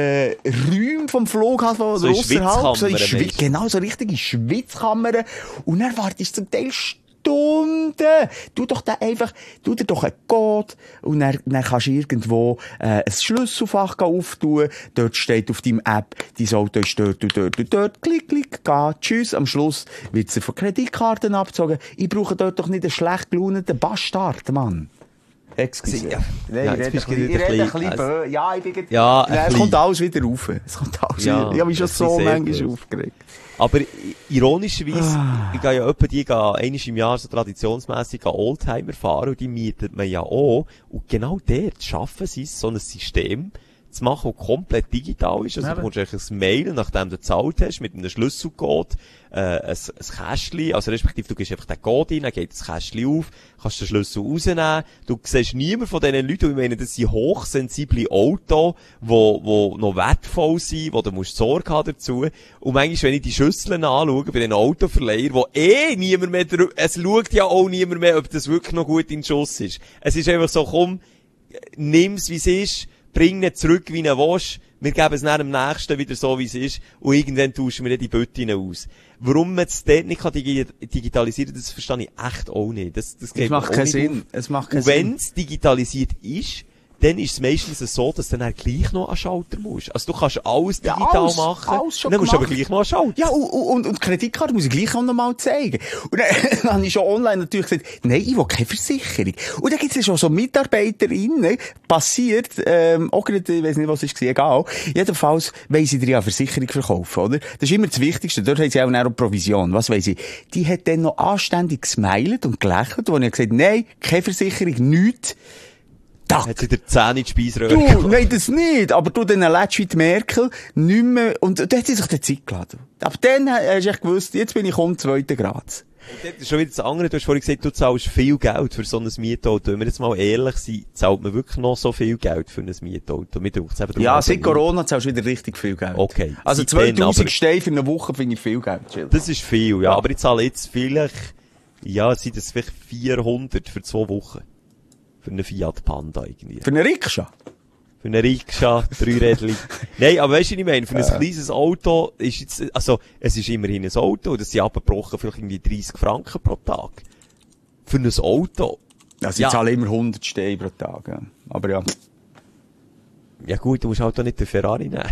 Räume vom Flughafen oder ausserhalb. Genau, so richtige Schwitzkammern. Und dann wartest du zum Teil Stunden. Tu dir doch einen Code und dann kannst du irgendwo ein Schlüsselfach auftun. Dort steht auf deinem App, dein Auto ist dort und dort und dort. Klick, geh, tschüss. Am Schluss wird sie von Kreditkarten abgezogen. Ich brauche dort doch nicht einen schlecht gelaunten Bastard, Mann. Excuse. Ja. Nein, ich rede ein bisschen ja, ich bin es kommt alles wieder rauf. Es kommt alles wieder. Ich habe mich schon so manchmal aufgeregt. Aber ironischerweise, ich gehe ja einmal im Jahr so traditionsmässig Oldtimer fahren, und die mietet man ja auch. Und genau dort schaffen sie es, so ein System zu machen, das komplett digital ist. Also du bekommst eigentlich ein Mail, nachdem du gezahlt hast, mit einem Schlüsselcode, ein Kästchen, also respektive du gibst einfach den Code rein, dann geht das Kästchen auf, kannst den Schlüssel rausnehmen, du siehst niemand von diesen Leuten, und ich meine, das sind hochsensible Autos, die noch wertvoll sind, wo du musst Sorge haben dazu. Und manchmal, wenn ich die Schüsseln anschaue, bei den Autoverleihern, wo niemand mehr es schaut ja auch niemand mehr, ob das wirklich noch gut in Schuss ist. Es ist einfach so, komm, nimm's wie es ist, bring ihn zurück, wie er willst. Wir geben es dann am nächsten wieder so, wie es ist. Und irgendwann tauschen wir die Böttchen aus. Warum man es dort nicht digitalisieren kann, das verstehe ich echt auch nicht. Das macht keinen Sinn. Es macht keinen Sinn. Und wenn es digitalisiert ist, dann ist es meistens so, dass du dann gleich noch an Schalter musst. Also du kannst alles digital machen. Alles schon dann musst du aber gleich noch an Schalter. Ja, und die Kreditkarte muss ich gleich auch noch mal zeigen. Und dann habe ich schon online natürlich gesagt, nein, ich will keine Versicherung. Und dann gibt es ja schon so MitarbeiterInnen, passiert, auch gerade, ich weiss nicht, was es war, egal. Jedenfalls wollen sie dir ja eine Versicherung verkaufen, oder? Das ist immer das Wichtigste. Dort haben sie auch eine Provision. Was weiss ich? Die hat dann noch anständig gesmiled und gelächelt, und ich gesagt, nein, keine Versicherung, nichts. Hat sie dir die Zähne in die Speisröhre nein, das nicht. Aber du, dann lädst wie die Merkel nicht mehr, und da hat sie sich die Zeit geladen. Aber dann hast du echt gewusst, jetzt bin ich um 2. Grad. Das ist schon wieder das andere. Du hast vorhin gesagt, du zahlst viel Geld für so ein Mietauto. Wenn wir jetzt mal ehrlich sind, zahlt man wirklich noch so viel Geld für ein Mietauto? Ja, seit Corona zahlst du wieder richtig viel Geld. Okay. Also 2000 Steine für eine Woche finde ich viel Geld. Chill. Das ist viel, ja. Aber ich zahle jetzt vielleicht, ja, sind das vielleicht 400 für 2 Wochen. Für einen Fiat Panda irgendwie. Für eine Rikscha? Für eine Rikscha, 3 Rädchen. Nein, aber weißt du, was ich meine? Für ein kleines Auto ist jetzt, also, es ist immerhin ein Auto, das sind abgebrochen vielleicht irgendwie 30 Franken pro Tag. Für ein Auto. Also ich zahle immer 100 Steine pro Tag, ja. Aber ja. Ja gut, du musst halt auch nicht den Ferrari nehmen.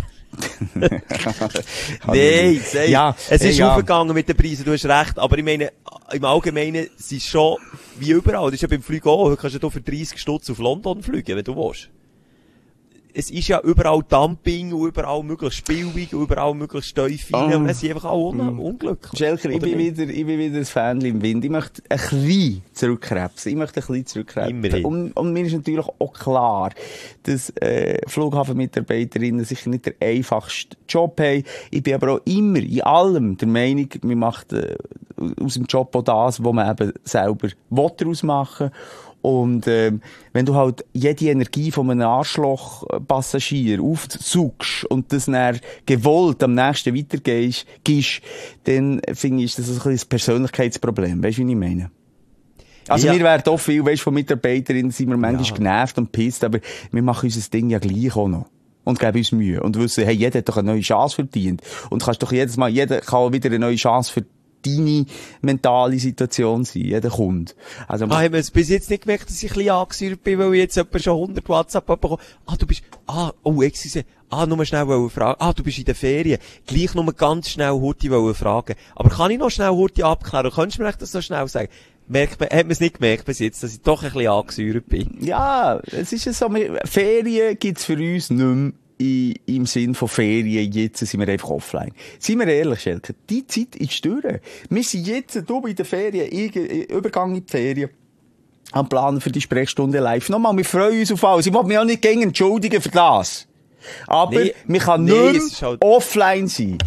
Nein, ja, es ist aufgegangen mit den Preisen, du hast recht, aber ich meine, im Allgemeinen, es ist schon wie überall, das ist ja beim Fliegen auch, du kannst ja für 30 Stutz auf London fliegen, wenn du willst. Es ist ja überall Dumping und überall möglichst Spielweg und überall möglichst Steufein und es sind einfach auch unglücklich. Schelker, ich bin wieder ein Fan im Wind. Ich möchte ein bisschen zurückkrebsen. Und mir ist natürlich auch klar, dass Flughafenmitarbeiterinnen sicher nicht den einfachsten Job haben. Ich bin aber auch immer in allem der Meinung, man macht aus dem Job auch das, was man eben selber daraus machen will. Und wenn du halt jede Energie von einem Arschloch-Passagier aufsuchst und das dann gewollt am nächsten weitergehst, dann finde ich, das ist ein Persönlichkeitsproblem. Weißt du, wie ich meine? Also wir werden auch viel, weißt du, von Mitarbeiterinnen sind wir manchmal genervt und pisst, aber wir machen unser Ding ja gleich auch noch. Und geben uns Mühe. Und wissen, hey, jeder hat doch eine neue Chance verdient. Und kannst doch jeder kann auch wieder eine neue Chance für deine mentale Situation sein, jeder Kunde. Also, haben wir es bis jetzt nicht gemerkt, dass ich ein bisschen angesäuert bin, weil ich jetzt etwa schon 100 WhatsApp bekommen nur schnell fragen. Du bist in der Ferien. Gleich nur ganz schnell Hurti fragen. Aber kann ich noch schnell Hurti abklären? Könntest du mir das so schnell sagen? Hat man es nicht gemerkt bis jetzt, dass ich doch ein bisschen angesäuert bin? Ja, es ist ja so, Ferien gibt's für uns nicht mehr. Im Sinn von Ferien, jetzt sind wir einfach offline. Seien wir ehrlich, Schelke, die Zeit ist durch. Wir sind jetzt, du in der Ferien, Übergang in die Ferien, am Planen für die Sprechstunde live. Nochmal, wir freuen uns auf alles. Ich will mich auch nicht gegen entschuldigen für das. Aber man kann nicht halt offline sein.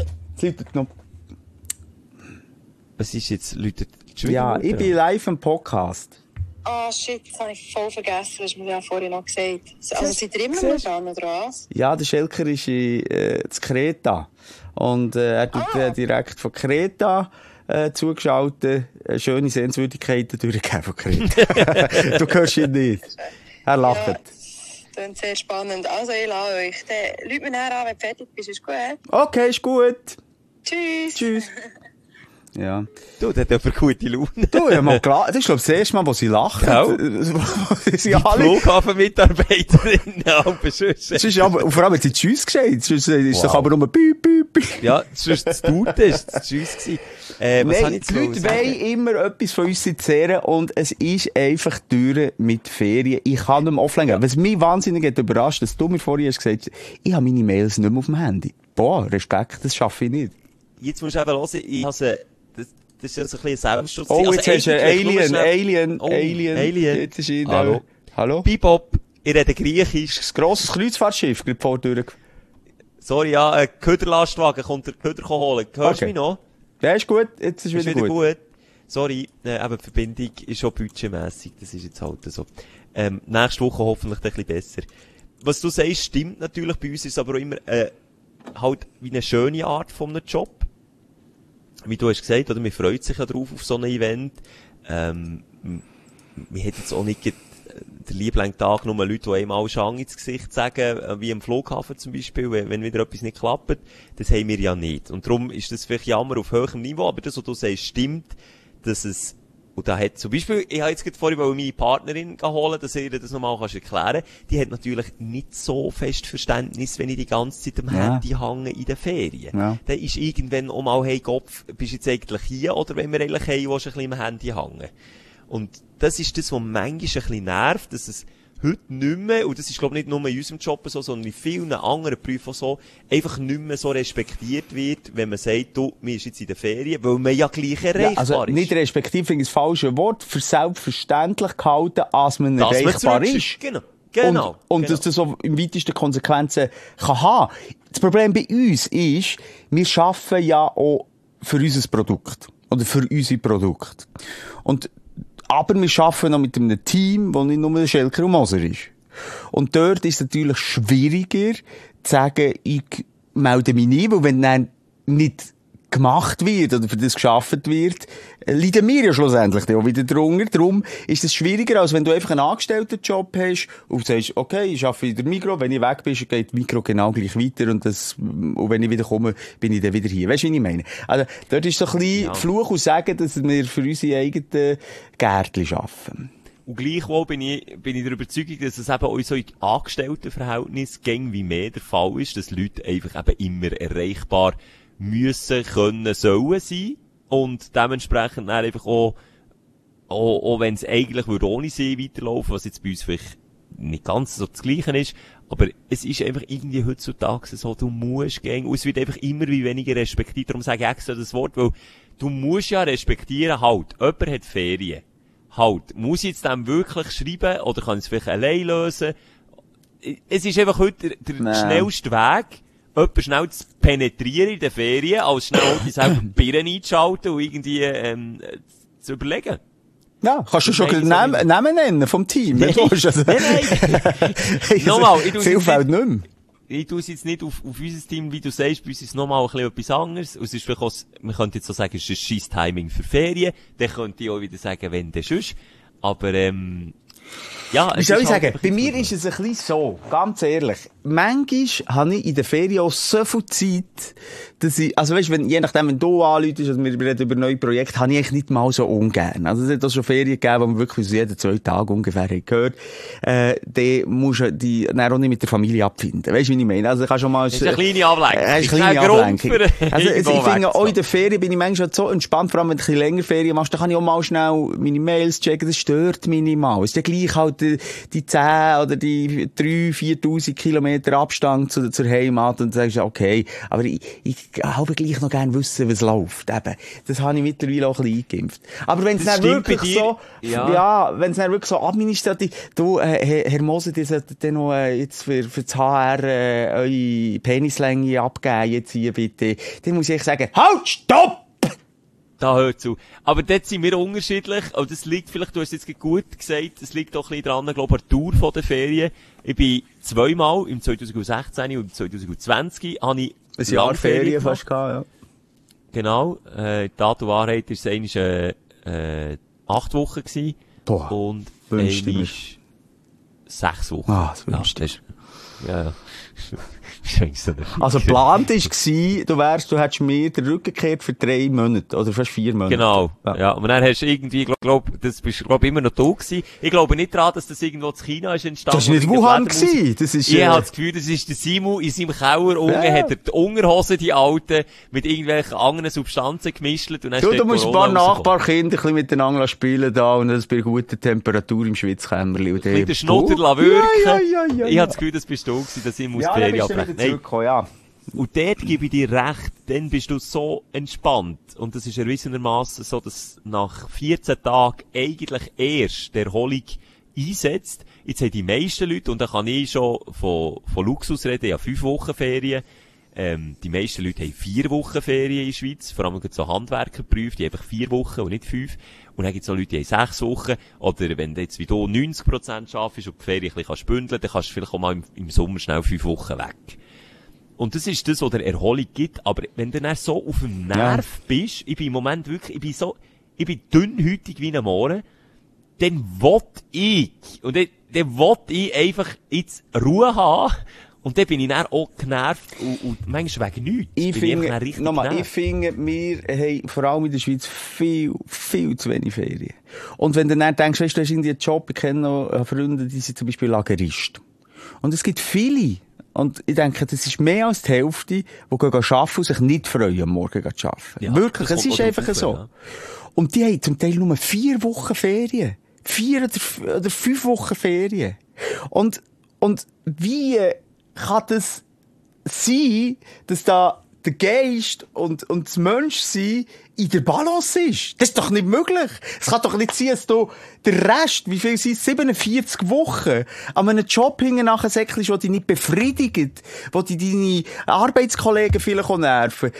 Was ist jetzt, Leute? Ja, ich bin live im Podcast. Shit, das habe ich voll vergessen, das hast du mir ja vorhin noch gesagt. Also seid ihr immer noch dran, oder was? Ja, der Schelker ist in Kreta. Und er tut direkt von Kreta zugeschaltet schöne Sehenswürdigkeiten durchgegeben von Kreta. Du hörst ihn nicht. Er lacht. Ja, das klingt sehr spannend. Also ich lasse euch. Dann lügt mir nachher an, wenn du fertig bist. Ist gut? Okay, ist gut. Tschüss. Ja. Du, der hat aber gute Laune. Du, ja, mal klar. Das ist, glaube ich, das erste Mal, wo sie lachen. Ja. Sie alle. Flughafenmitarbeiterinnen, aber, und vor allem hat sie Tschüss gesagt. Sonst ist doch aber nur Piep, Piep, Piep. Ja, sonst das Tute ist das Tschüss gewesen. Nein, die Leute wollen immer etwas von uns zehren und es ist einfach durch mit Ferien. Ich kann nicht mehr offline gehen. Was mich wahnsinnig hat überrascht, dass du mir vorhin hast gesagt, ich habe meine Mails nicht mehr auf dem Handy. Boah, Respekt, das schaffe ich nicht. Jetzt musst du eben hören, das ist ja so ein bisschen Selbstschutz. Oh, jetzt hast du Alien. Jetzt ist ihn. Hallo? Bebop, ich rede Griechisch. Das grosses Kreuzfahrtschiff, gerade vor durch. Sorry, ja, ein Köderlastwagen kommt der Köder holen. Hörst du mich noch? Ja, ist gut, jetzt ist wieder gut. Sorry, eben die Verbindung ist schon budgetmässig, das ist jetzt halt so. Nächste Woche hoffentlich ein bisschen besser. Was du sagst, stimmt natürlich, bei uns ist es aber auch immer, halt wie eine schöne Art von einem Job. Wie du hast gesagt, oder, man freut sich ja drauf auf so ein Event. Man hat jetzt auch nicht den lieblichen Tag nur Leute, die einem alle Schang ins Gesicht sagen, wie am Flughafen zum Beispiel, wenn wieder etwas nicht klappt. Das haben wir ja nicht. Und darum ist das vielleicht Jammer auf höherem Niveau, aber das, was du sagst, stimmt, dass es, und da hat zum Beispiel, ich habe jetzt gerade vorhin meine Partnerin holen, dass ihr das nochmal erklären kann. Die hat natürlich nicht so fest Verständnis, wenn ich die ganze Zeit am Handy hänge in den Ferien. Ja. Dann ist irgendwann auch mal, hey Kopf, bist du jetzt eigentlich hier, oder wenn wir eigentlich hey, willst du ein bisschen am Handy hängen? Und das ist das, was manchmal ein bisschen nervt, dass es heute nicht mehr, und das ist glaube ich nicht nur in unserem Job so, sondern in vielen anderen Berufen so, einfach nicht mehr so respektiert wird, wenn man sagt, du, mir ist jetzt in der Ferien, weil man ja gleich erreichbar also ist. Nicht respektiert, finde ich das falsche Wort, für selbstverständlich gehalten, als man erreichbar ist. Genau. Und dass das so im weitesten Konsequenzen kann haben. Das Problem bei uns ist, wir arbeiten ja auch für unser Produkt. Oder für unsere Produkte. Aber wir arbeiten noch mit einem Team, das nicht nur der Schelker und Moser ist. Und dort ist es natürlich schwieriger, zu sagen, ich melde mich nie, weil wenn dann nicht gemacht wird oder für das geschaffen wird, leiden wir ja schlussendlich auch wieder drunter. Darum ist es schwieriger, als wenn du einfach einen Angestelltenjob hast und sagst, okay, ich arbeite in der Migros, wenn ich weg bin, geht die Migros genau gleich weiter und wenn ich wieder komme, bin ich dann wieder hier. Weißt du, wie ich meine? Also, dort ist so ein bisschen Fluch und Sagen, dass wir für unsere eigenen Gärtchen arbeiten. Und gleichwohl bin ich der Überzeugung, dass es eben auch so in Angestelltenverhältnissen gäng wie mehr der Fall ist, dass Leute einfach eben immer erreichbar müssen, können, sollen sein. Und dementsprechend dann einfach auch wenn es eigentlich würde ohne sie weiterlaufen, was jetzt bei uns vielleicht nicht ganz so das Gleiche ist, aber es ist einfach irgendwie heutzutage so, du musst gehen, und es wird einfach immer wie weniger respektiert. Darum sage ich extra das Wort, weil du musst ja respektieren, halt, jemand hat Ferien. Halt, muss ich jetzt dem wirklich schreiben, oder kann ich es vielleicht allein lösen? Es ist einfach heute der schnellste Weg, jemanden schnell zu penetrieren in den Ferien, als schnell die selber Birnen einzuschalten und irgendwie, zu überlegen. Ja, kannst du schon Namen nennen vom Team? Nein. Nochmal, ich tue es jetzt nicht auf unser Team, wie du sagst, bei uns ist es nochmal ein bisschen etwas anderes. Und es ist vielleicht auch, man könnte jetzt so sagen, es ist ein scheiß Timing für Ferien. Dann könnte ich auch wieder sagen, wenn der sonst. Aber, ja. Wie soll ich sagen? Bei mir ist es ein bisschen so, ganz ehrlich. Manchmal habe ich in der Ferien auch so viel Zeit, dass ich, also weißt, je nachdem, wenn du anläutest, also wir reden über neue Projekte, habe ich eigentlich nicht mal so ungern. Also es hat auch schon Ferien gegeben, wo wir wirklich so jeden 2 Tage ungefähr haben gehört. Dann musst du die dann auch nicht mit der Familie abfinden. Weißt du, wie ich meine? Also ich kann schon mal... Das ist eine kleine Ablenkung. Eine kleine Ablenkung. Also ich finde, auch in der Ferien bin ich manchmal so entspannt, vor allem wenn du ein bisschen länger Ferien machst, dann kann ich auch mal schnell meine Mails checken, das stört minimal. Es ist ja gleich halt die 10 oder die 3.000, 4.000 Kilometer Abstand zur Heimat und du sagst, okay, aber ich habe gleich noch gerne wissen, was läuft. Eben. Das habe ich mittlerweile auch ein bisschen eingeimpft. Aber wenn es dann wirklich so, wenn es dann wirklich so administrativ, du, Herr Moser, ihr solltet dann noch, jetzt für das HR, eure Penislänge abgeben, jetzt hier bitte. Dann muss ich sagen, halt, stopp! Da hört zu. Aber dort sind wir unterschiedlich. Und das liegt vielleicht, du hast jetzt gut gesagt, es liegt auch ein bisschen dran, glaube ich, an der Tour von der Ferien. Ich bin zweimal, im 2016 und im 2020, habe ich ein Jahr Ferien fast gehabt, ja. Genau. Tat und Wahrheit ist es 8 Wochen gewesen. Boah. Und wünschte einmal ich 6 Wochen. Ah, das wünschte ich. Ja. Also, geplant war, du hättest mir den Rücken gekehrt für 3 Monate, oder fast 4 Monate. Genau. Ja. Und dann hast du irgendwie, das bist, immer noch da gewesen. Ich glaube nicht daran, dass das irgendwo in China ist entstanden. Das war nicht Wuhan gewesen. Das ist, ich habe das Gefühl, das ist der Simon in seinem Keller unten, hat er die Unterhosen, die alten, mit irgendwelchen anderen Substanzen gemischt. Und dann du musst ein paar Nachbarkinder ein bisschen miteinander spielen da, und das bei guter Temperatur im Schwitzkämmerli. Und mit der Schnutter wirken. Ja. Ich habe das Gefühl, das bist du gewesen, dass ich muss die Ferien abbrechen. Ja. Und dort gebe ich dir recht, dann bist du so entspannt. Und das ist erwiesenermaßen so, dass nach 14 Tagen eigentlich erst die Erholung einsetzt. Jetzt haben die meisten Leute, und da kann ich schon von Luxus reden, ja 5 Wochen Ferien. Die meisten Leute haben 4 Wochen Ferien in der Schweiz, vor allem so Handwerkerberufe, die haben einfach 4 Wochen und nicht 5. Und dann gibt es noch Leute, die haben 6 Wochen. Oder wenn du jetzt wie du 90% schaffst und die Ferien ein bisschen bündeln, dann kannst du vielleicht auch mal im Sommer schnell 5 Wochen weg. Und das ist das, was der Erholung gibt. Aber wenn du dann so auf dem Nerv bist, ich bin im Moment wirklich, ich bin dünnhütig wie ein Mohren, dann will ich einfach jetzt Ruhe haben. Und dann bin ich dann auch genervt und manchmal wegen nichts. Ich finde, wir haben vor allem in der Schweiz viel zu wenig Ferien. Und wenn du dann denkst, weißt du, hast irgendwie einen Job, ich kenne noch Freunde, die sind zum Beispiel Lagerist. Und es gibt viele. Und ich denke, das ist mehr als die Hälfte, die arbeiten und sich nicht freuen, am Morgen zu arbeiten. Ja, wirklich, es ist einfach so. Ja. Und die haben zum Teil nur 4 Wochen Ferien. 4 oder 5 Wochen Ferien. Und wie kann das sein, dass da der Geist und das Menschsein in der Balance ist. Das ist doch nicht möglich. Es kann doch nicht sein, dass du der Rest, wie viel sind es, 47 Wochen, an einem Job hinten nachher säckelst, der dich nicht befriedigt, wo dich deine Arbeitskollegen vielleicht auch nerven,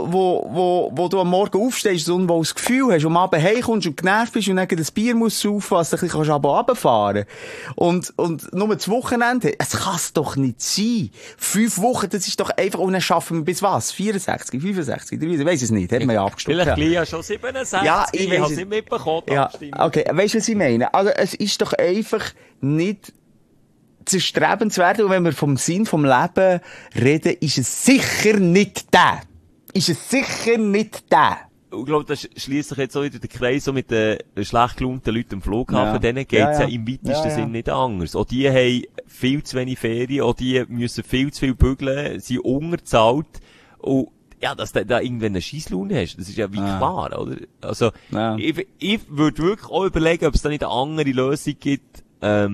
wo du am Morgen aufstehst und ein das Gefühl hast, am Abend heimkommst und genervt bist und dann das Bier musst saufen, dass du ein bisschen runterfahren kannst. Und nur das Wochenende, es kann es doch nicht sein. 5 Wochen, das ist doch einfach, und dann schaffen wir bis was? 64, 65, ich weiss es nicht, hat man ja abgestimmt. Vielleicht ja schon 67, ja, ich habe es nicht mitbekommen. Ja, okay, weisst du, was ich meine? Also, es ist doch einfach nicht zerstrebenswert, und wenn wir vom Sinn vom Leben reden, ist es sicher nicht der. Ist es sicher nicht der. Ich glaube, das schließt sich jetzt auch wieder der Kreis so mit den schlecht gelaunten Leuten am Flughafen. Denen geht's ja im weitesten Sinn nicht anders. Auch die haben viel zu wenig Ferien, auch die müssen viel zu viel bügeln, sind unterzahlt. Und ja, dass du da irgendwann eine Scheisslaune hast, das ist ja wie klar, oder? Also, ich würde wirklich auch überlegen, ob es da nicht eine andere Lösung gibt,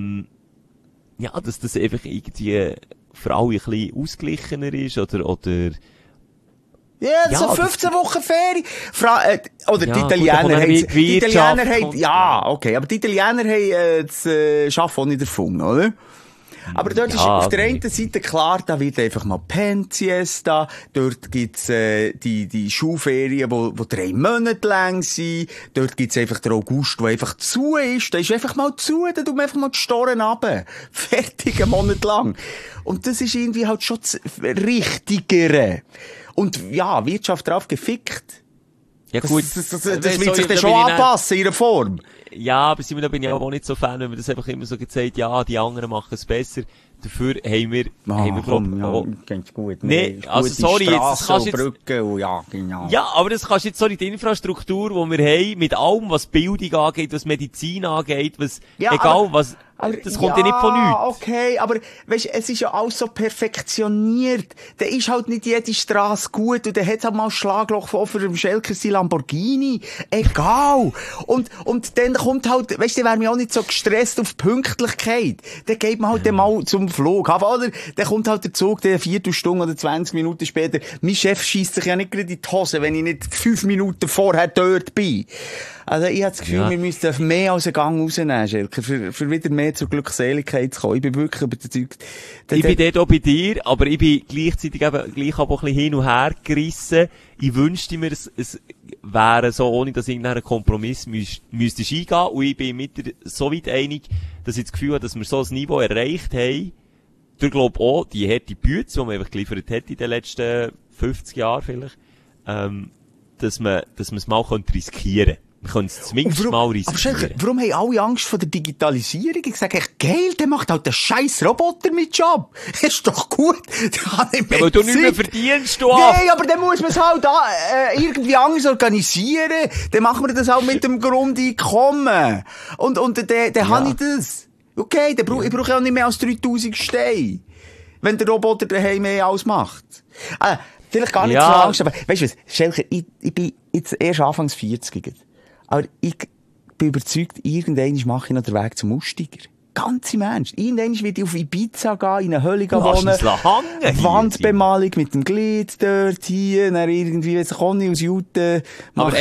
ja, dass das einfach irgendwie für alle ein bisschen ausgeglichener ist, oder ja, so 15 Wochen Ferien. Oder die Italiener haben, ja, okay, aber die Italiener haben das Schaffen auch nicht erfunden, oder? Aber dort ist auf der einen Seite klar, da wird einfach mal Pensiesta, dort gibt's die Schulferien, wo 3 Monate lang sind, dort gibt's einfach den August, wo einfach zu ist, da ist einfach mal zu, da tut man einfach mal die Storen runter. Fertig, einen Monat lang. Und das ist irgendwie halt schon das Richtigere. Und ja, Wirtschaft drauf gefickt. Ja gut. Das wird sich dann schon anpassen, in ihrer Form. Ja, aber Simon, da bin ich auch nicht so Fan, wenn man das einfach immer so gesagt, ja, die anderen machen es besser. Dafür haben wir ganz gut. Nee, also sorry, jetzt, das kannst du Brücken und ja, genau. Ja, aber das kannst du jetzt, sorry, die Infrastruktur, die wir haben, mit allem, was Bildung angeht, was Medizin angeht, was, ja, egal was, das kommt ja nicht von nichts. Okay, aber, weisst, es ist ja alles so perfektioniert. Da ist halt nicht jede Strasse gut, und da hat halt mal ein Schlagloch für den Schelker sein Lamborghini. Egal. Und dann kommt halt, weisst du, wäre mich auch nicht so gestresst auf Pünktlichkeit. Dann geht man halt dann mal zum Flughafen, oder? Dann kommt halt der Zug, der 4 Stunden oder 20 Minuten später. Mein Chef schiesst sich ja nicht gerade in die Hose, wenn ich nicht 5 Minuten vorher dort bin. Also ich habe das Gefühl, wir müssten mehr als einen Gang rausnehmen, Schelker, für wieder mehr zur Glückseligkeit zu kommen. Ich bin wirklich überzeugt. Ich bin dort auch bei dir, aber ich bin gleichzeitig eben gleich aber auch ein bisschen hin und her gerissen. Ich wünschte mir, es wäre so, ohne dass irgendein Kompromiss müsste eingehen. Und ich bin mit dir so weit einig, dass ich das Gefühl habe, dass wir so ein Niveau erreicht haben. Ich glaube auch, die harte Bütze, die man einfach geliefert hat in den letzten 50 Jahren vielleicht, dass man es mal riskieren könnte. Wir können es zumindest mal riskieren. Aber warum haben alle Angst vor der Digitalisierung? Ich sage echt, geil, der macht halt einen scheiß Roboter mit Job. Ist doch gut. Ja, weil du nicht mehr verdienst, du. Nein, aber dann muss man es halt irgendwie anders organisieren. Dann machen wir das auch mit dem Grundeinkommen. Und dann habe ich das. Okay, ich brauche auch nicht mehr als 3000 Steine. Wenn der Roboter daheim mehr ausmacht. Vielleicht gar nicht so Angst, aber weißt du was, Schelker, ich bin jetzt erst Anfangs 40. Aber ich bin überzeugt, irgendwann mache ich noch den Weg zum Mustiger. Ganz im Ernst. Irgendwann werde ich auf Ibiza gehen, in eine Hölle wohnen. Wandbemalung mit dem Glied dort, hier, dann irgendwie, weiss ich auch nicht, aus Jute, aber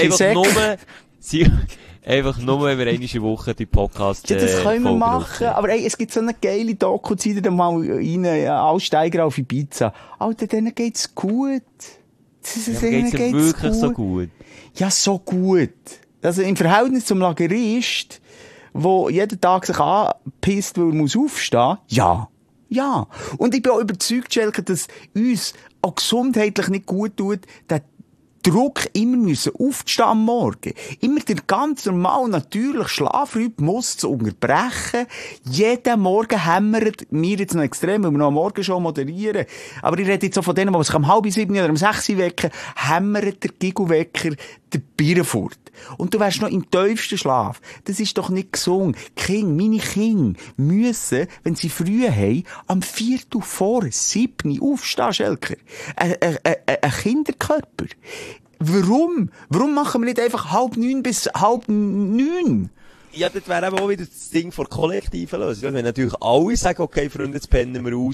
einfach nur, wenn wir eine Woche die Podcast ja, das können wir machen. Aber ey, es gibt so eine geile Doku, zieh dir mal rein, Aussteiger auf Ibiza. Alter, denen geht's gut. Denen geht's wirklich gut. So gut? Ja, so gut. Also im Verhältnis zum Lagerist, wo jeden Tag sich anpisst, weil er muss aufstehen, ja. Und ich bin auch überzeugt, Schelker, dass uns auch gesundheitlich nicht gut tut, der Druck, immer müssen aufstehen am Morgen. Immer den ganz normal, natürlich Schlafrhythmus zu unterbrechen. Jeden Morgen hämmert mir jetzt noch extrem, weil wir noch am Morgen schon moderieren. Aber ich rede jetzt auch von denen, die sich um 6:30 oder um 6 Uhr wecken, hämmert der Gigowecker der Birne fort. Und du wärst noch im tiefsten Schlaf. Das ist doch nicht gesund. Meine Kinder müssen, wenn sie früh haben, am 6:45 aufstehen, Schelker. Ein Kinderkörper. Warum? Warum machen wir nicht einfach 8:30 bis 8:30? Ja, das wäre eben auch wieder das Ding von kollektiven Lösung. Wenn natürlich alle sagen, okay, Freunde, jetzt pennen wir aus,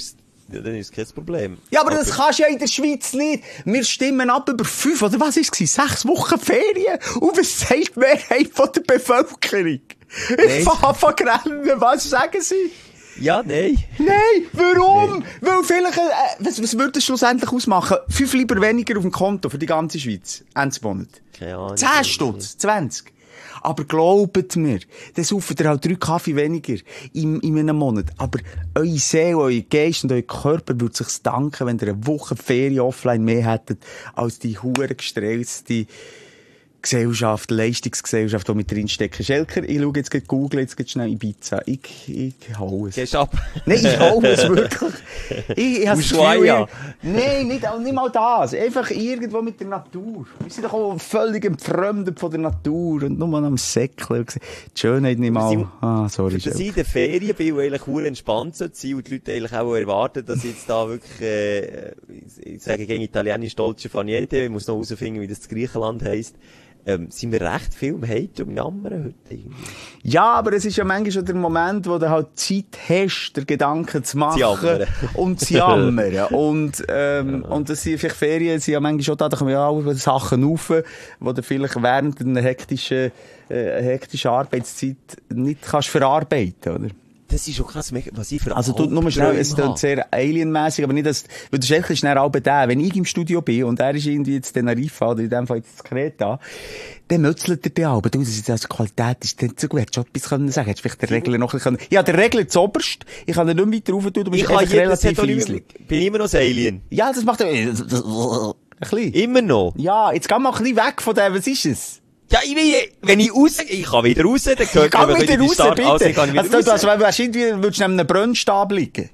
Ja, dann ist kein Problem. Ja, aber das kannst du ja in der Schweiz nicht. Wir stimmen ab über 5, oder was ist es? 6 Wochen Ferien. Und was sagt die Mehrheit von der Bevölkerung? Ich fange an rennen. Was sagen sie? Ja, nein. Nein, warum? Nein. Weil vielleicht, was würde es schlussendlich ausmachen? 5 lieber weniger auf dem Konto für die ganze Schweiz. Ende Monat. Keine Ahnung. 10 Stutz, 20. Aber glaubt mir, dann saufen ihr halt 3 Kaffee weniger in einem Monat. Aber eure Seele, euer Geist und euer Körper würde sich's danken, wenn ihr eine Woche Ferien offline mehr hättet, als die hure gestresste Gesellschaft, Leistungsgesellschaft, die mit drinstecken. Schelker, ich schaue jetzt gleich Google, jetzt geht schnell Ibiza. Ich hau es. Gehst ab? Nein, ich hau es wirklich. Ich habe das Gefühl, ja. Nein, nicht mal das. Einfach irgendwo mit der Natur. Wir sind doch auch völlig entfremdet von der Natur und nur am Säckeln. Die Schönheit nicht mal. Sorry, dass ich in der Ferien bin, eigentlich sehr entspannt sein und die Leute eigentlich auch erwarten, dass ich jetzt da wirklich, ich sage gegen Italienisch Dolce Far Niente, ich muss noch herausfinden, wie das in Griechenland heisst. Sind wir recht viel im Hate und Jammern heute irgendwie? Ja, aber es ist ja manchmal schon der Moment, wo du halt Zeit hast, den Gedanken zu machen und zu jammern. Und das sind vielleicht Ferien, sind ja manchmal schon da kommen ja auch Sachen rauf, wo du vielleicht während einer hektischen Arbeitszeit nicht kannst verarbeiten, oder? Das ist schon krass, was ich für Also, du, nur schnell, es klingt sehr alienmässig, aber nicht, weil der Schelker ist dann auch da. Wenn ich im Studio bin und er ist irgendwie jetzt Teneriffa oder in dem Fall jetzt Kreta, dann mützelt er die aber. Du, das ist also Qualität ist nicht so gut. Hättest du etwas können sagen? Hättest du vielleicht den Regler noch ein bisschen können? Ja, der Regler zoberst. Ich kann ihn nicht weiter rauf tun, du bist einfach relativ leislich. Bin immer noch ein Alien. Ja, das macht ein bisschen. Immer noch? Ja, jetzt geh mal ein bisschen weg von dem, was ist es? Ja, wenn ich raus, ich kann wieder raus, dann gehört man wieder raus, bitte. Also, ich kann wieder raus. Also, würdest du neben einem Brunnstab liegen?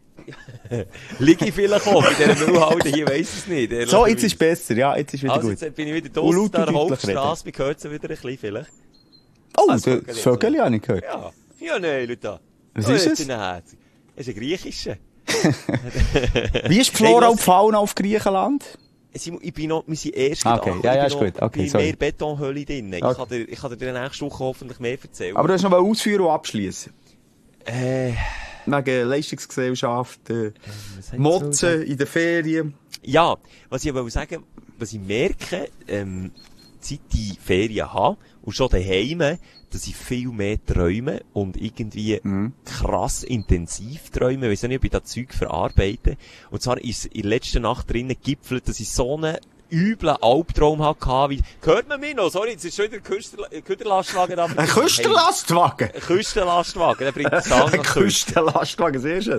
Liege ich vielleicht auch, bei dieser Müllhalde hier, weiss es nicht. So, jetzt ist besser, ja, jetzt ist wieder gut. Jetzt bin ich wieder draussen, da der Hauptstrasse, man hört es wieder ein bisschen vielleicht. Oh, das Vögel habe ich gehört. Ja, nein, Leute. Was ist es? Das ist ein griechischer. Wie ist die Flora und Fauna auf Griechenland? Ich bin noch, wir sind erst okay. Ja, ist gut. Okay, ich bin mehr Betonhöhle drin. Okay. Ich kann dir nächste Woche hoffentlich mehr erzählen. Aber du hast noch mal ausführen und abschließen. Wegen Leistungsgesellschaft, Motzen in den Ferien. Ja, was ich aber sagen, was ich merke, seit ich Ferien habe und schon daheim, dass ich viel mehr träume und irgendwie krass intensiv träume. Ich weiss nicht, ob ich das Zeug verarbeite. Und zwar ist in der letzten Nacht drinnen gipfelt, dass ich so einen üblen Albtraum hatte, wie, hört man mich noch? Sorry, jetzt ist schon wieder ein Küsterlastwagen da. Ein Küsterlastwagen? Ein Küsterlastwagen, der bringt das an. Ein Küsterlastwagen, sehr schön.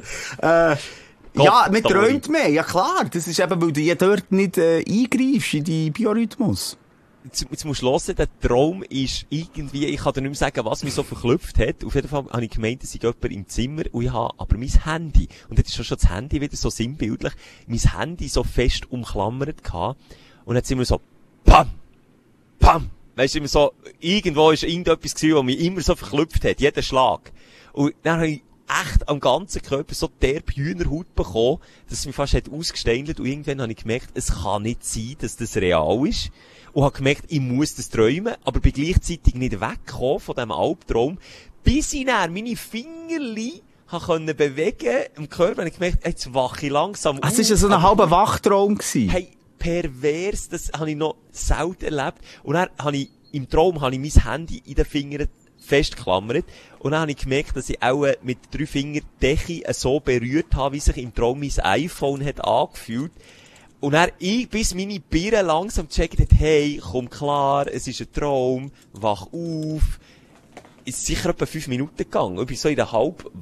Ja, man träumt mehr, ja klar. Das ist eben, weil du ja dort nicht eingreifst in die Biorhythmus. Jetzt musst du hören, der Traum ist irgendwie, ich kann dir nicht mehr sagen, was mich so verklüpft hat. Auf jeden Fall habe ich gemeint, es sei jemand im Zimmer und ich habe aber mein Handy, und jetzt ist schon das Handy wieder so sinnbildlich, mein Handy so fest umklammert gehabt und jetzt immer so, pam, pam, weisst du, immer so, irgendwo ist irgendetwas gewesen, was mich immer so verklüpft hat, jeden Schlag. Und dann habe ich echt am ganzen Körper so derbe Hühnerhaut bekommen, dass es mich fast hat ausgesteindelt und irgendwann habe ich gemerkt, es kann nicht sein, dass das real ist. Und habe gemerkt, ich muss das träumen, aber bin gleichzeitig nicht weggekommen von diesem Albtraum, bis ich dann meine Fingerli bewegen konnte im Körper. Und ich gemerkt, jetzt wache ich langsam auf. Es war ja so ein halber Wachtraum gewesen. Hey, pervers, das habe ich noch selten erlebt. Und dann habe ich, im Traum habe ich mein Handy in den Fingern festgeklammert. Und dann habe ich gemerkt, dass ich auch mit 3 Fingern die Decke so berührt habe, wie sich im Traum mein iPhone hat angefühlt. Und dann bis meine Birne langsam gecheckt hat, hey, komm klar, es ist ein Traum, wach auf. Ist sicher etwa 5 Minuten gegangen. Ich bin so in einem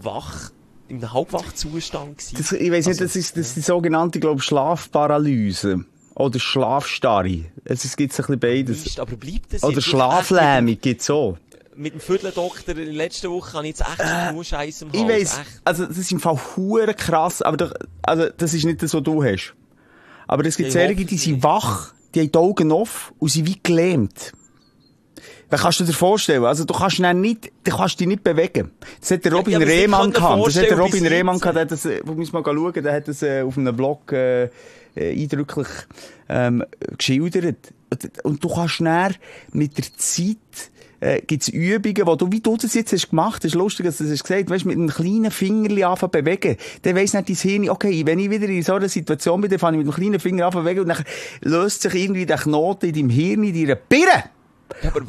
Halbwachzustand gewesen. Ich weiss nicht, das ist die sogenannte, glaube ich, Schlafparalyse. Oder Schlafstarre. Es gibt ein bisschen beides. Aber bleibt das oder Schlaflähmung gibt's auch. Mit dem Vierteldoktor in der letzten Woche habe ich jetzt echt nur Scheiß im Hals. Ich weiss, also das ist im Fall hure krass, aber das ist nicht das, was du hast. Aber es gibt solche, die sind wach, die haben die Augen offen und sind wie gelähmt. Was kannst du dir vorstellen? Also du kannst dich nicht bewegen. Das hat der Robin Rehmann gehabt. Der hat das, wo müssen wir mal schauen, der hat das auf einem Blog eindrücklich geschildert. Und du kannst dann mit der Zeit gibt's Übungen, wo du, wie du das jetzt hast gemacht, das ist lustig, dass du das hast gesagt, weißt, mit einem kleinen Fingerli anfangen bewegen, dann weiss nicht dein Hirn, okay, wenn ich wieder in so einer Situation bin, dann fange ich mit einem kleinen Finger an bewegen und dann löst sich irgendwie der Knoten in deinem Hirn, in deiner Birne. Ja, aber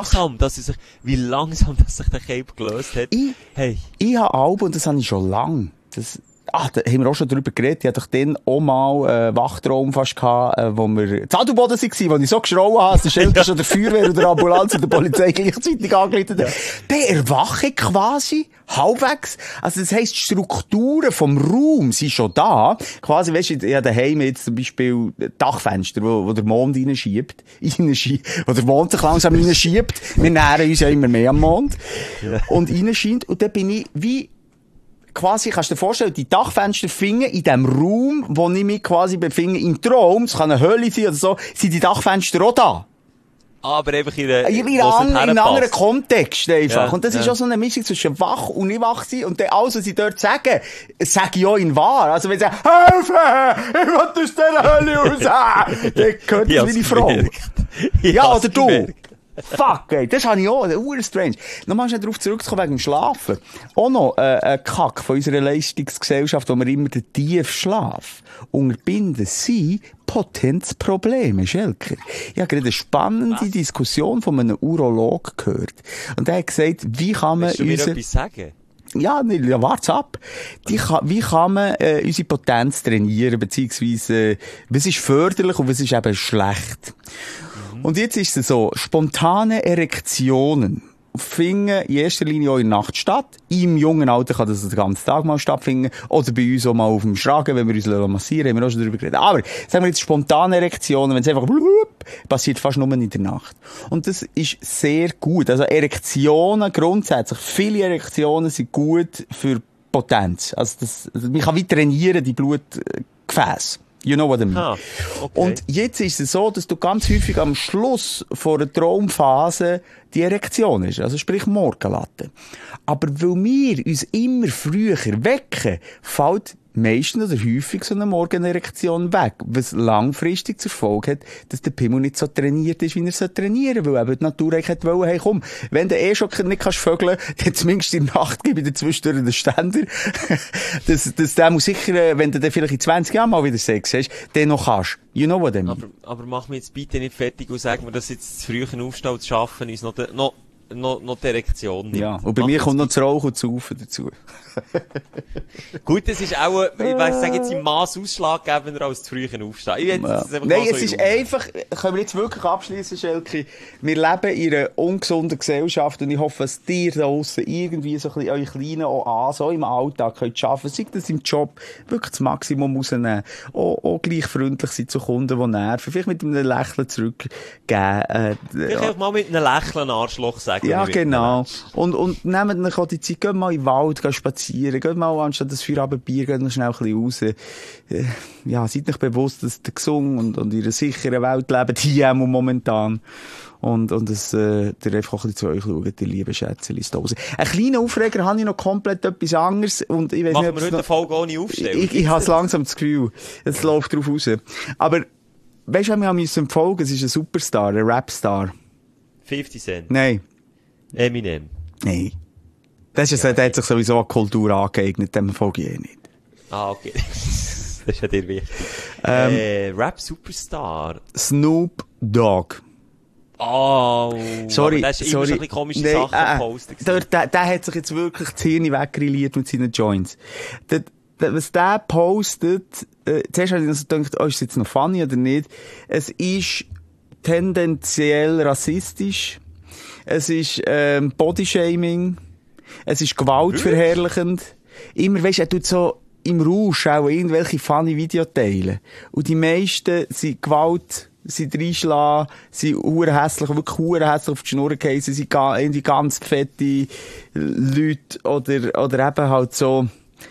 wie langsam, dass sich der Cape gelöst hat. Ich habe Alben, und das habe ich schon lange. Da haben wir auch schon drüber geredet. Ich hatte doch dann auch mal Wachtraum fast gehabt, wo wir zu Adelboden waren, wo ich so geschrauen habe, dass der Schelke schon der Feuerwehr oder der Ambulanz und der Polizei gleichzeitig angeleitet hat. Dann erwache ich quasi halbwegs. Also das heisst, die Strukturen vom Raum sind schon da. Quasi, weisst du, ich habe daheim jetzt zum Beispiel Dachfenster, wo der Mond reinschiebt, wo der Mond sich langsam reinschiebt. Wir nähern uns ja immer mehr am Mond. Und reinscheint. Und dann bin ich wie quasi, kannst du dir vorstellen, die Dachfenster finden in dem Raum, wo ich mich quasi befinde, im Traum, es kann eine Hölle sein oder so, sind die Dachfenster auch da. Aber einfach in einem anderen Kontext einfach. Ja, und das ist auch so eine Mischung zwischen wach und nicht wach sein. Und dann alles, was sie dort sagen, sage ich auch in wahr. Also wenn sie sagen, Hilfe! Ich will aus dieser Hölle raus! Dann gehört das wie die Frau. Ja, oder du. Gemerkt. Fuck, ey, das habe ich auch, strange. Nochmal schnell darauf zurückzukommen wegen dem Schlafen. Auch noch ein Kack von unserer Leistungsgesellschaft, wo wir immer den Tiefschlaf unterbinden, sind Potenzprobleme, Schelker. Ich habe gerade eine spannende Diskussion von einem Urolog gehört. Und der hat gesagt, wie kann man... Willst du mir etwas sagen? Ja, wart's ab. Wie kann man unsere Potenz trainieren, beziehungsweise was ist förderlich und was ist eben schlecht? Und jetzt ist es so, spontane Erektionen finden in erster Linie auch in der Nacht statt. Im jungen Alter kann das den ganzen Tag mal stattfinden. Oder bei uns auch mal auf dem Schragen, wenn wir uns massieren, haben wir auch schon darüber geredet. Aber, sagen wir jetzt spontane Erektionen, wenn es einfach passiert fast nur in der Nacht. Und das ist sehr gut. Also Erektionen grundsätzlich, viele Erektionen sind gut für Potenz. Also man kann wie trainieren, die Blutgefäße. You know what I mean? Okay. Und jetzt ist es so, dass du ganz häufig am Schluss vor einer Traumphase die Erektion ist. Also sprich Morgenlatte. Aber weil wir uns immer früher wecken, fällt meistens oder häufig so eine Morgenerektion weg. Was langfristig zur Folge hat, dass der Pimmel nicht so trainiert ist, wie er trainieren soll. Weil eben die Natur eigentlich hätte wollen, hey komm, wenn du schon nicht kannst vögeln, dann zumindest in der Nacht gebe ich dir zwischendurch den Ständer. dass der muss sicher, wenn du dann vielleicht in 20 Jahren mal wieder Sex hast, den noch kannst. You know what I mean? Aber mach mir jetzt bitte nicht fertig und sag mir, dass jetzt zu früh Aufstehen zu schaffen uns noch die Erektion nimmt. Ja, und bei mir kommt noch das Rauchen und das Saufen dazu. Gut, das ist auch, ich sage jetzt im Maß ausschlaggebender als zu früh Aufstehen. Nein, es ist einfach, können wir jetzt wirklich abschließen, Schelke, wir leben in einer ungesunden Gesellschaft und ich hoffe, dass ihr da draussen irgendwie so ein bisschen eure Kleinen auch so im Alltag könnt schaffen, sei das im Job, wirklich das Maximum rausnehmen, auch gleich freundlich sein zu Kunden, die nerven, vielleicht mit einem Lächeln zurückgeben. Vielleicht auch mal mit einem Lächeln Arschloch sagen. Ja, genau. Und nehmt euch auch die Zeit, geht mal in den Wald, geht spazieren, geht mal anstatt das Feierabendbier, geht noch schnell ein bisschen raus. Ja, seid euch bewusst, dass ihr gesund und in einer sicheren Welt lebt, hier momentan. Und dass ihr einfach auch ein bisschen zu euch schaut, die lieben Schätzchen da raus. Einen kleinen Aufreger habe ich noch komplett etwas anderes. Und ich weiss machen nicht, wir heute eine Folge ohne Aufstellung? Ich habe langsam das Gefühl, es läuft drauf raus. Aber, weißt du, wir haben uns empfohlen, es ist ein Superstar, ein Rapstar. 50 Cent? Nein. Eminem? Nein. Der hat sich sowieso an Kultur angeeignet, dem folge ich nicht. Ah, okay. Das ist ja dir wichtig. Rap-Superstar? Snoop Dogg. Oh, sorry, das ist immer so ein bisschen komische Sachen gepostet. Der hat sich jetzt wirklich das Hirn weggerilliert mit seinen Joints. Was der postet, zuerst habe ich also gedacht, ist es jetzt noch funny oder nicht? Es ist tendenziell rassistisch. Es ist Bodyshaming. Es ist gewaltverherrlichend. Immer, weisst du, er tut so im Rausch auch irgendwelche funny Videoteilen. Und die meisten sind Gewalt, sind reinschlagen, sind urhässlich, wirklich urhässlich auf die Schnur geheissen, sind irgendwie ganz fette Leute oder eben halt so,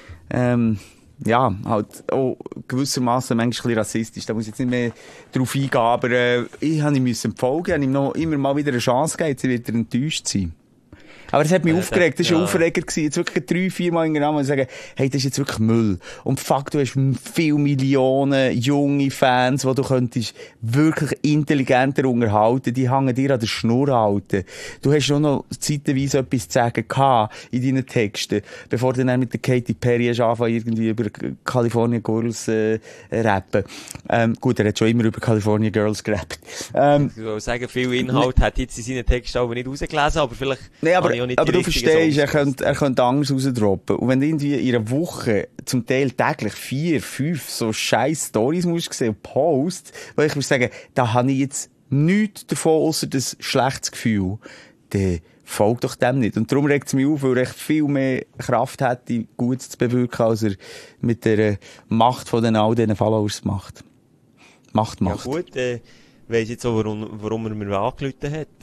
ja, halt auch gewissermaßen manchmal ein bisschen rassistisch. Da muss ich jetzt nicht mehr drauf eingehen, aber ich habe ihm empfohlen, habe ihm noch immer mal wieder eine Chance gegeben, jetzt wird er enttäuscht sein. Aber es hat mich aufgeregt, das war ein ja. Aufreger gewesen. Jetzt wirklich 3-4 Mal hintereinander und sagen, hey, das ist jetzt wirklich Müll. Und fuck, du hast viele Millionen junge Fans, die du könntest wirklich intelligenter unterhalten. Die hängen dir an der Schnur halten. Du hast schon noch zeitweise etwas zu sagen gehabt in deinen Texten, bevor du dann mit der Katy Perry hast angefangen, irgendwie über California Girls rappen. Gut, er hat schon immer über California Girls gerappt. Ich würde sagen, viel Inhalt hat jetzt in seinen Texten aber nicht rausgelesen, aber vielleicht Nee, habe ich auch nicht aber die du richtigen verstehst, Songs. er könnte anders rausdroppen. Und wenn du irgendwie in einer Woche zum Teil täglich 4, 5 so scheiß Stories musst sehen und Posts, weil ich würde sagen, da habe ich jetzt nichts davon, außer das schlechtes Gefühl, dann folgt doch dem nicht. Und darum regt es mich auf, weil er echt viel mehr Kraft hätte, Gutes zu bewirken, als er mit der Macht von all diesen Followers macht. Macht. Ja gut, weiss jetzt auch, warum er mir angerufen hat.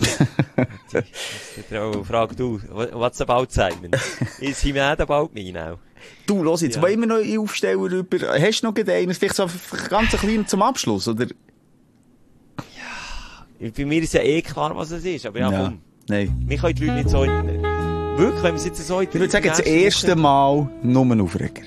Frag du, what's about Simon? Is he mad about me now? Du, los jetzt, Ja. wollen wir noch einen Aufsteller über, hast du noch einen, vielleicht so ganz klein zum Abschluss, oder? Bei mir ist ja eh klar, was es ist, aber ja, komm. Nein. Wir können die Leute nicht so wirklich, wenn wir es jetzt so Ich würde sagen, das erste Mal nur ein Aufreger.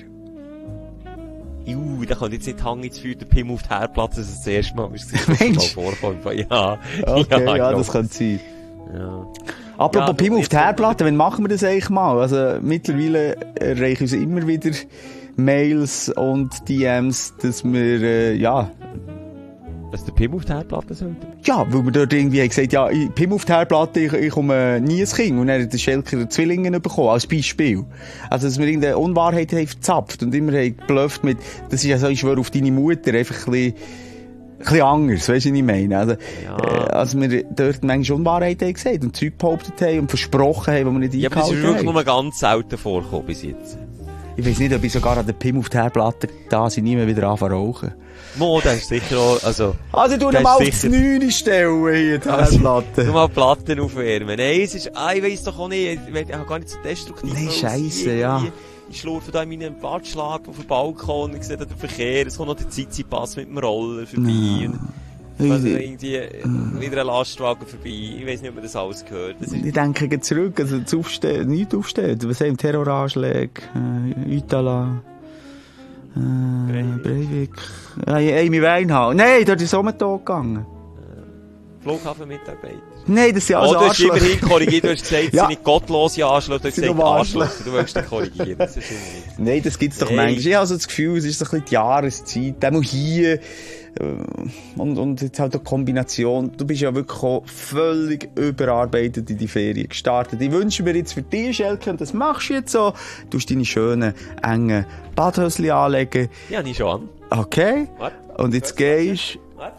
Da kommt jetzt nicht Hang ins Feuer, der Pimmel auf die Herdplatte, dass es das erste Mal ist. Mensch. Vorkommt. Ja. Okay, ja, ich das glaub. könnte sein. Ja. Apropos Ja, Pimmel auf die jetzt- Herdplatte, wann machen wir das eigentlich mal? Also, mittlerweile erreichen uns immer wieder Mails und DMs, dass wir, Dass der Pimmel auf die Herdplatte sollte? ja, weil wir dort irgendwie haben gesagt, ja, Pimmel auf die Herdplatte, ich komme nie ins Kind. Und dann hat der Schelker Zwillinge bekommen, als Beispiel. Also, dass wir irgendeine Unwahrheit haben verzapft und immer haben geblufft mit, das ist ja so, ich schwöre auf deine Mutter, einfach ein bisschen anders, weisst du, was ich meine? Also, Ja. als wir dort manchmal Unwahrheit haben gesagt und Zeug behauptet haben und versprochen haben, die wir nicht Ja, aber das ist eingehalten wirklich haben. nur ganz selten vorgekommen bis jetzt. Ich weiss nicht, ob ich sogar an der Pimmel auf die Herdplatte da sind, nie mehr wieder anfangen rauchen. Mo, das ist sicher auch, also Also, du Das mal ist auf die sicher- 9 stellen hier, die Also, Herdplatte. du mal Platten aufwärmen. Nein, es ist, ich weiss doch auch nicht, ich habe gar nicht so destruktiv. Nein, weil es Scheisse, irgendwie- ja. Ich schlurfe da in meinen Badschlag auf den Balkon, ich sehe da den Verkehr, es kommt noch der Zizi-Pass mit dem Roller vorbei. Und also irgendwie wieder ein Lastwagen vorbei. Ich weiss nicht, ob man das alles gehört. Das ist, Ich denke jetzt zurück, also das Aufstehen, nichts aufstehen. Was haben Terroranschläge, Utala, Breivik, Amy Winehouse. Nein, dort ist auch mal tot gegangen. Flughafenmitarbeiter. Nein, das sind Oh, also du hast Arschlöcher. immerhin korrigiert, du hast gesagt, es Ja. sind nicht gottlose Arschlöcher, du hast Sind gesagt nur Arschlöcher, Arschlöcher. du willst dich korrigieren. Das ist irgendwie... Nein, das gibt's doch Nein. manchmal. Ich habe so das Gefühl, es ist so ein bisschen die Jahreszeit, auch hier, und jetzt halt eine Kombination. Du bist ja wirklich auch völlig überarbeitet in die Ferien gestartet. Ich wünsche mir jetzt für dich, Schelke, und das machst du jetzt so, du hast deine schönen, engen Badhösli anlegen. Ja, nicht schon an. Okay? Warte. Und jetzt gehst Warte.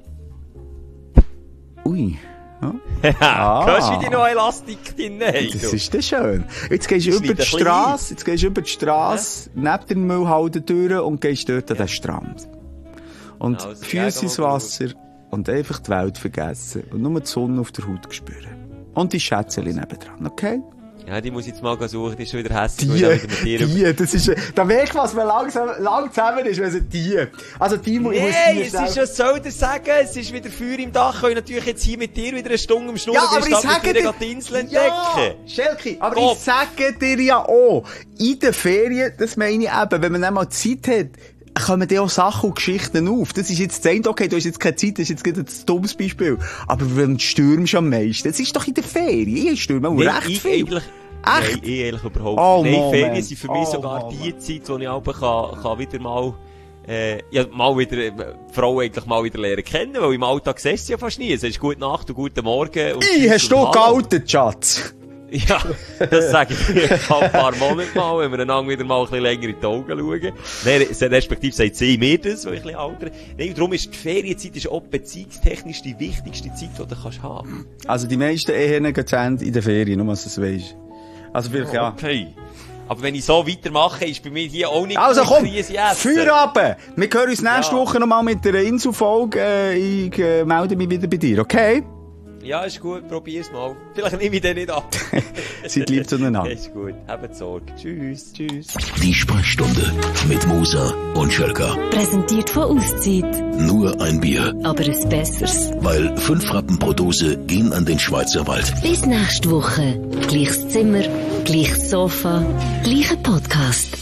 ui. Ja. Ja, hörst du, wie die neue Elastik drin haben? Das ist dann schön. Jetzt gehst du Das über die schneide ich ein Strasse, jetzt gehst du über die Strasse, neben der Müllhalde durch und gehst dort an den Strand. Und Also, Füße ja, ins geh mal Wasser und einfach die Welt vergessen und nur die Sonne auf der Haut spüren. Und die Schätzchen nebendran, okay? Ja, die muss ich jetzt mal suchen, die ist schon wieder hässlich, weil ich wieder mit dir über... Das ist, da merkt man, was man lang zusammen ist, wenn sie die. Also die muss Nein, die es ist, was soll ich sagen? Es ist wieder Feuer im Dach, können natürlich jetzt hier mit dir wieder eine Stunde am Schnurren, Ja, aber ich sage dir, die Insel ja, entdecken. Schelke, aber Gott. ich sage dir ja auch, in den Ferien, das meine ich eben, wenn man einmal Zeit hat, kommen dann auch Sachen und Geschichten auf. Das ist jetzt das eine, okay, du hast jetzt keine Zeit, das ist jetzt gerade ein dummes Beispiel. Aber wenn du stürmst am meisten, das ist doch in den Ferien. Ich stürme auch Nein, recht ich viel. eigentlich... Echt? Nein, ich eigentlich überhaupt Oh, nicht. Nein, Moment. Ferien sind für mich Oh, sogar Moment. die Zeit, wo ich auch kann wieder mal... ja, mal wieder, die Frau eigentlich mal wieder lernen kennen, weil im Alltag siehst du sie ja fast nie. Es ist gute Nacht und guten Morgen. Und Ih, hast du und Hallo. gealtet, Schatz? Ja, das sage ich dir ein paar Monate mal, wenn wir einander wieder mal ein bisschen länger in die Augen schauen. Nein, respektive sagt sie mir das, weil ich ein bisschen alter. Nein, darum ist die Ferienzeit ist auch beziehungstechnisch die wichtigste Zeit, die du kannst haben. Also die meisten Ehen gehen zu Ende in den Ferien, nur dass du es weisst. Also vielleicht ja. Okay. Aber wenn ich so weitermache, ist bei mir hier auch nicht Also gut komm, Krise essen. Feuer ab! Wir hören uns nächste Ja. Woche nochmal mit der Inselfolge. Ich melde mich wieder bei dir, okay? Ja, ist gut, probier's mal. Vielleicht nehme ich den nicht ab. Seid lieb zueinander. Ist gut, habt Sorge. Tschüss. Tschüss. Die Sprechstunde mit Musa und Schelka. Präsentiert von Auszeit. Nur ein Bier, Aber ein besseres. weil 5 Rappen pro Dose gehen an den Schweizer Wald. Bis nächste Woche. Gleiches Zimmer, gleiches Sofa, gleicher Podcast.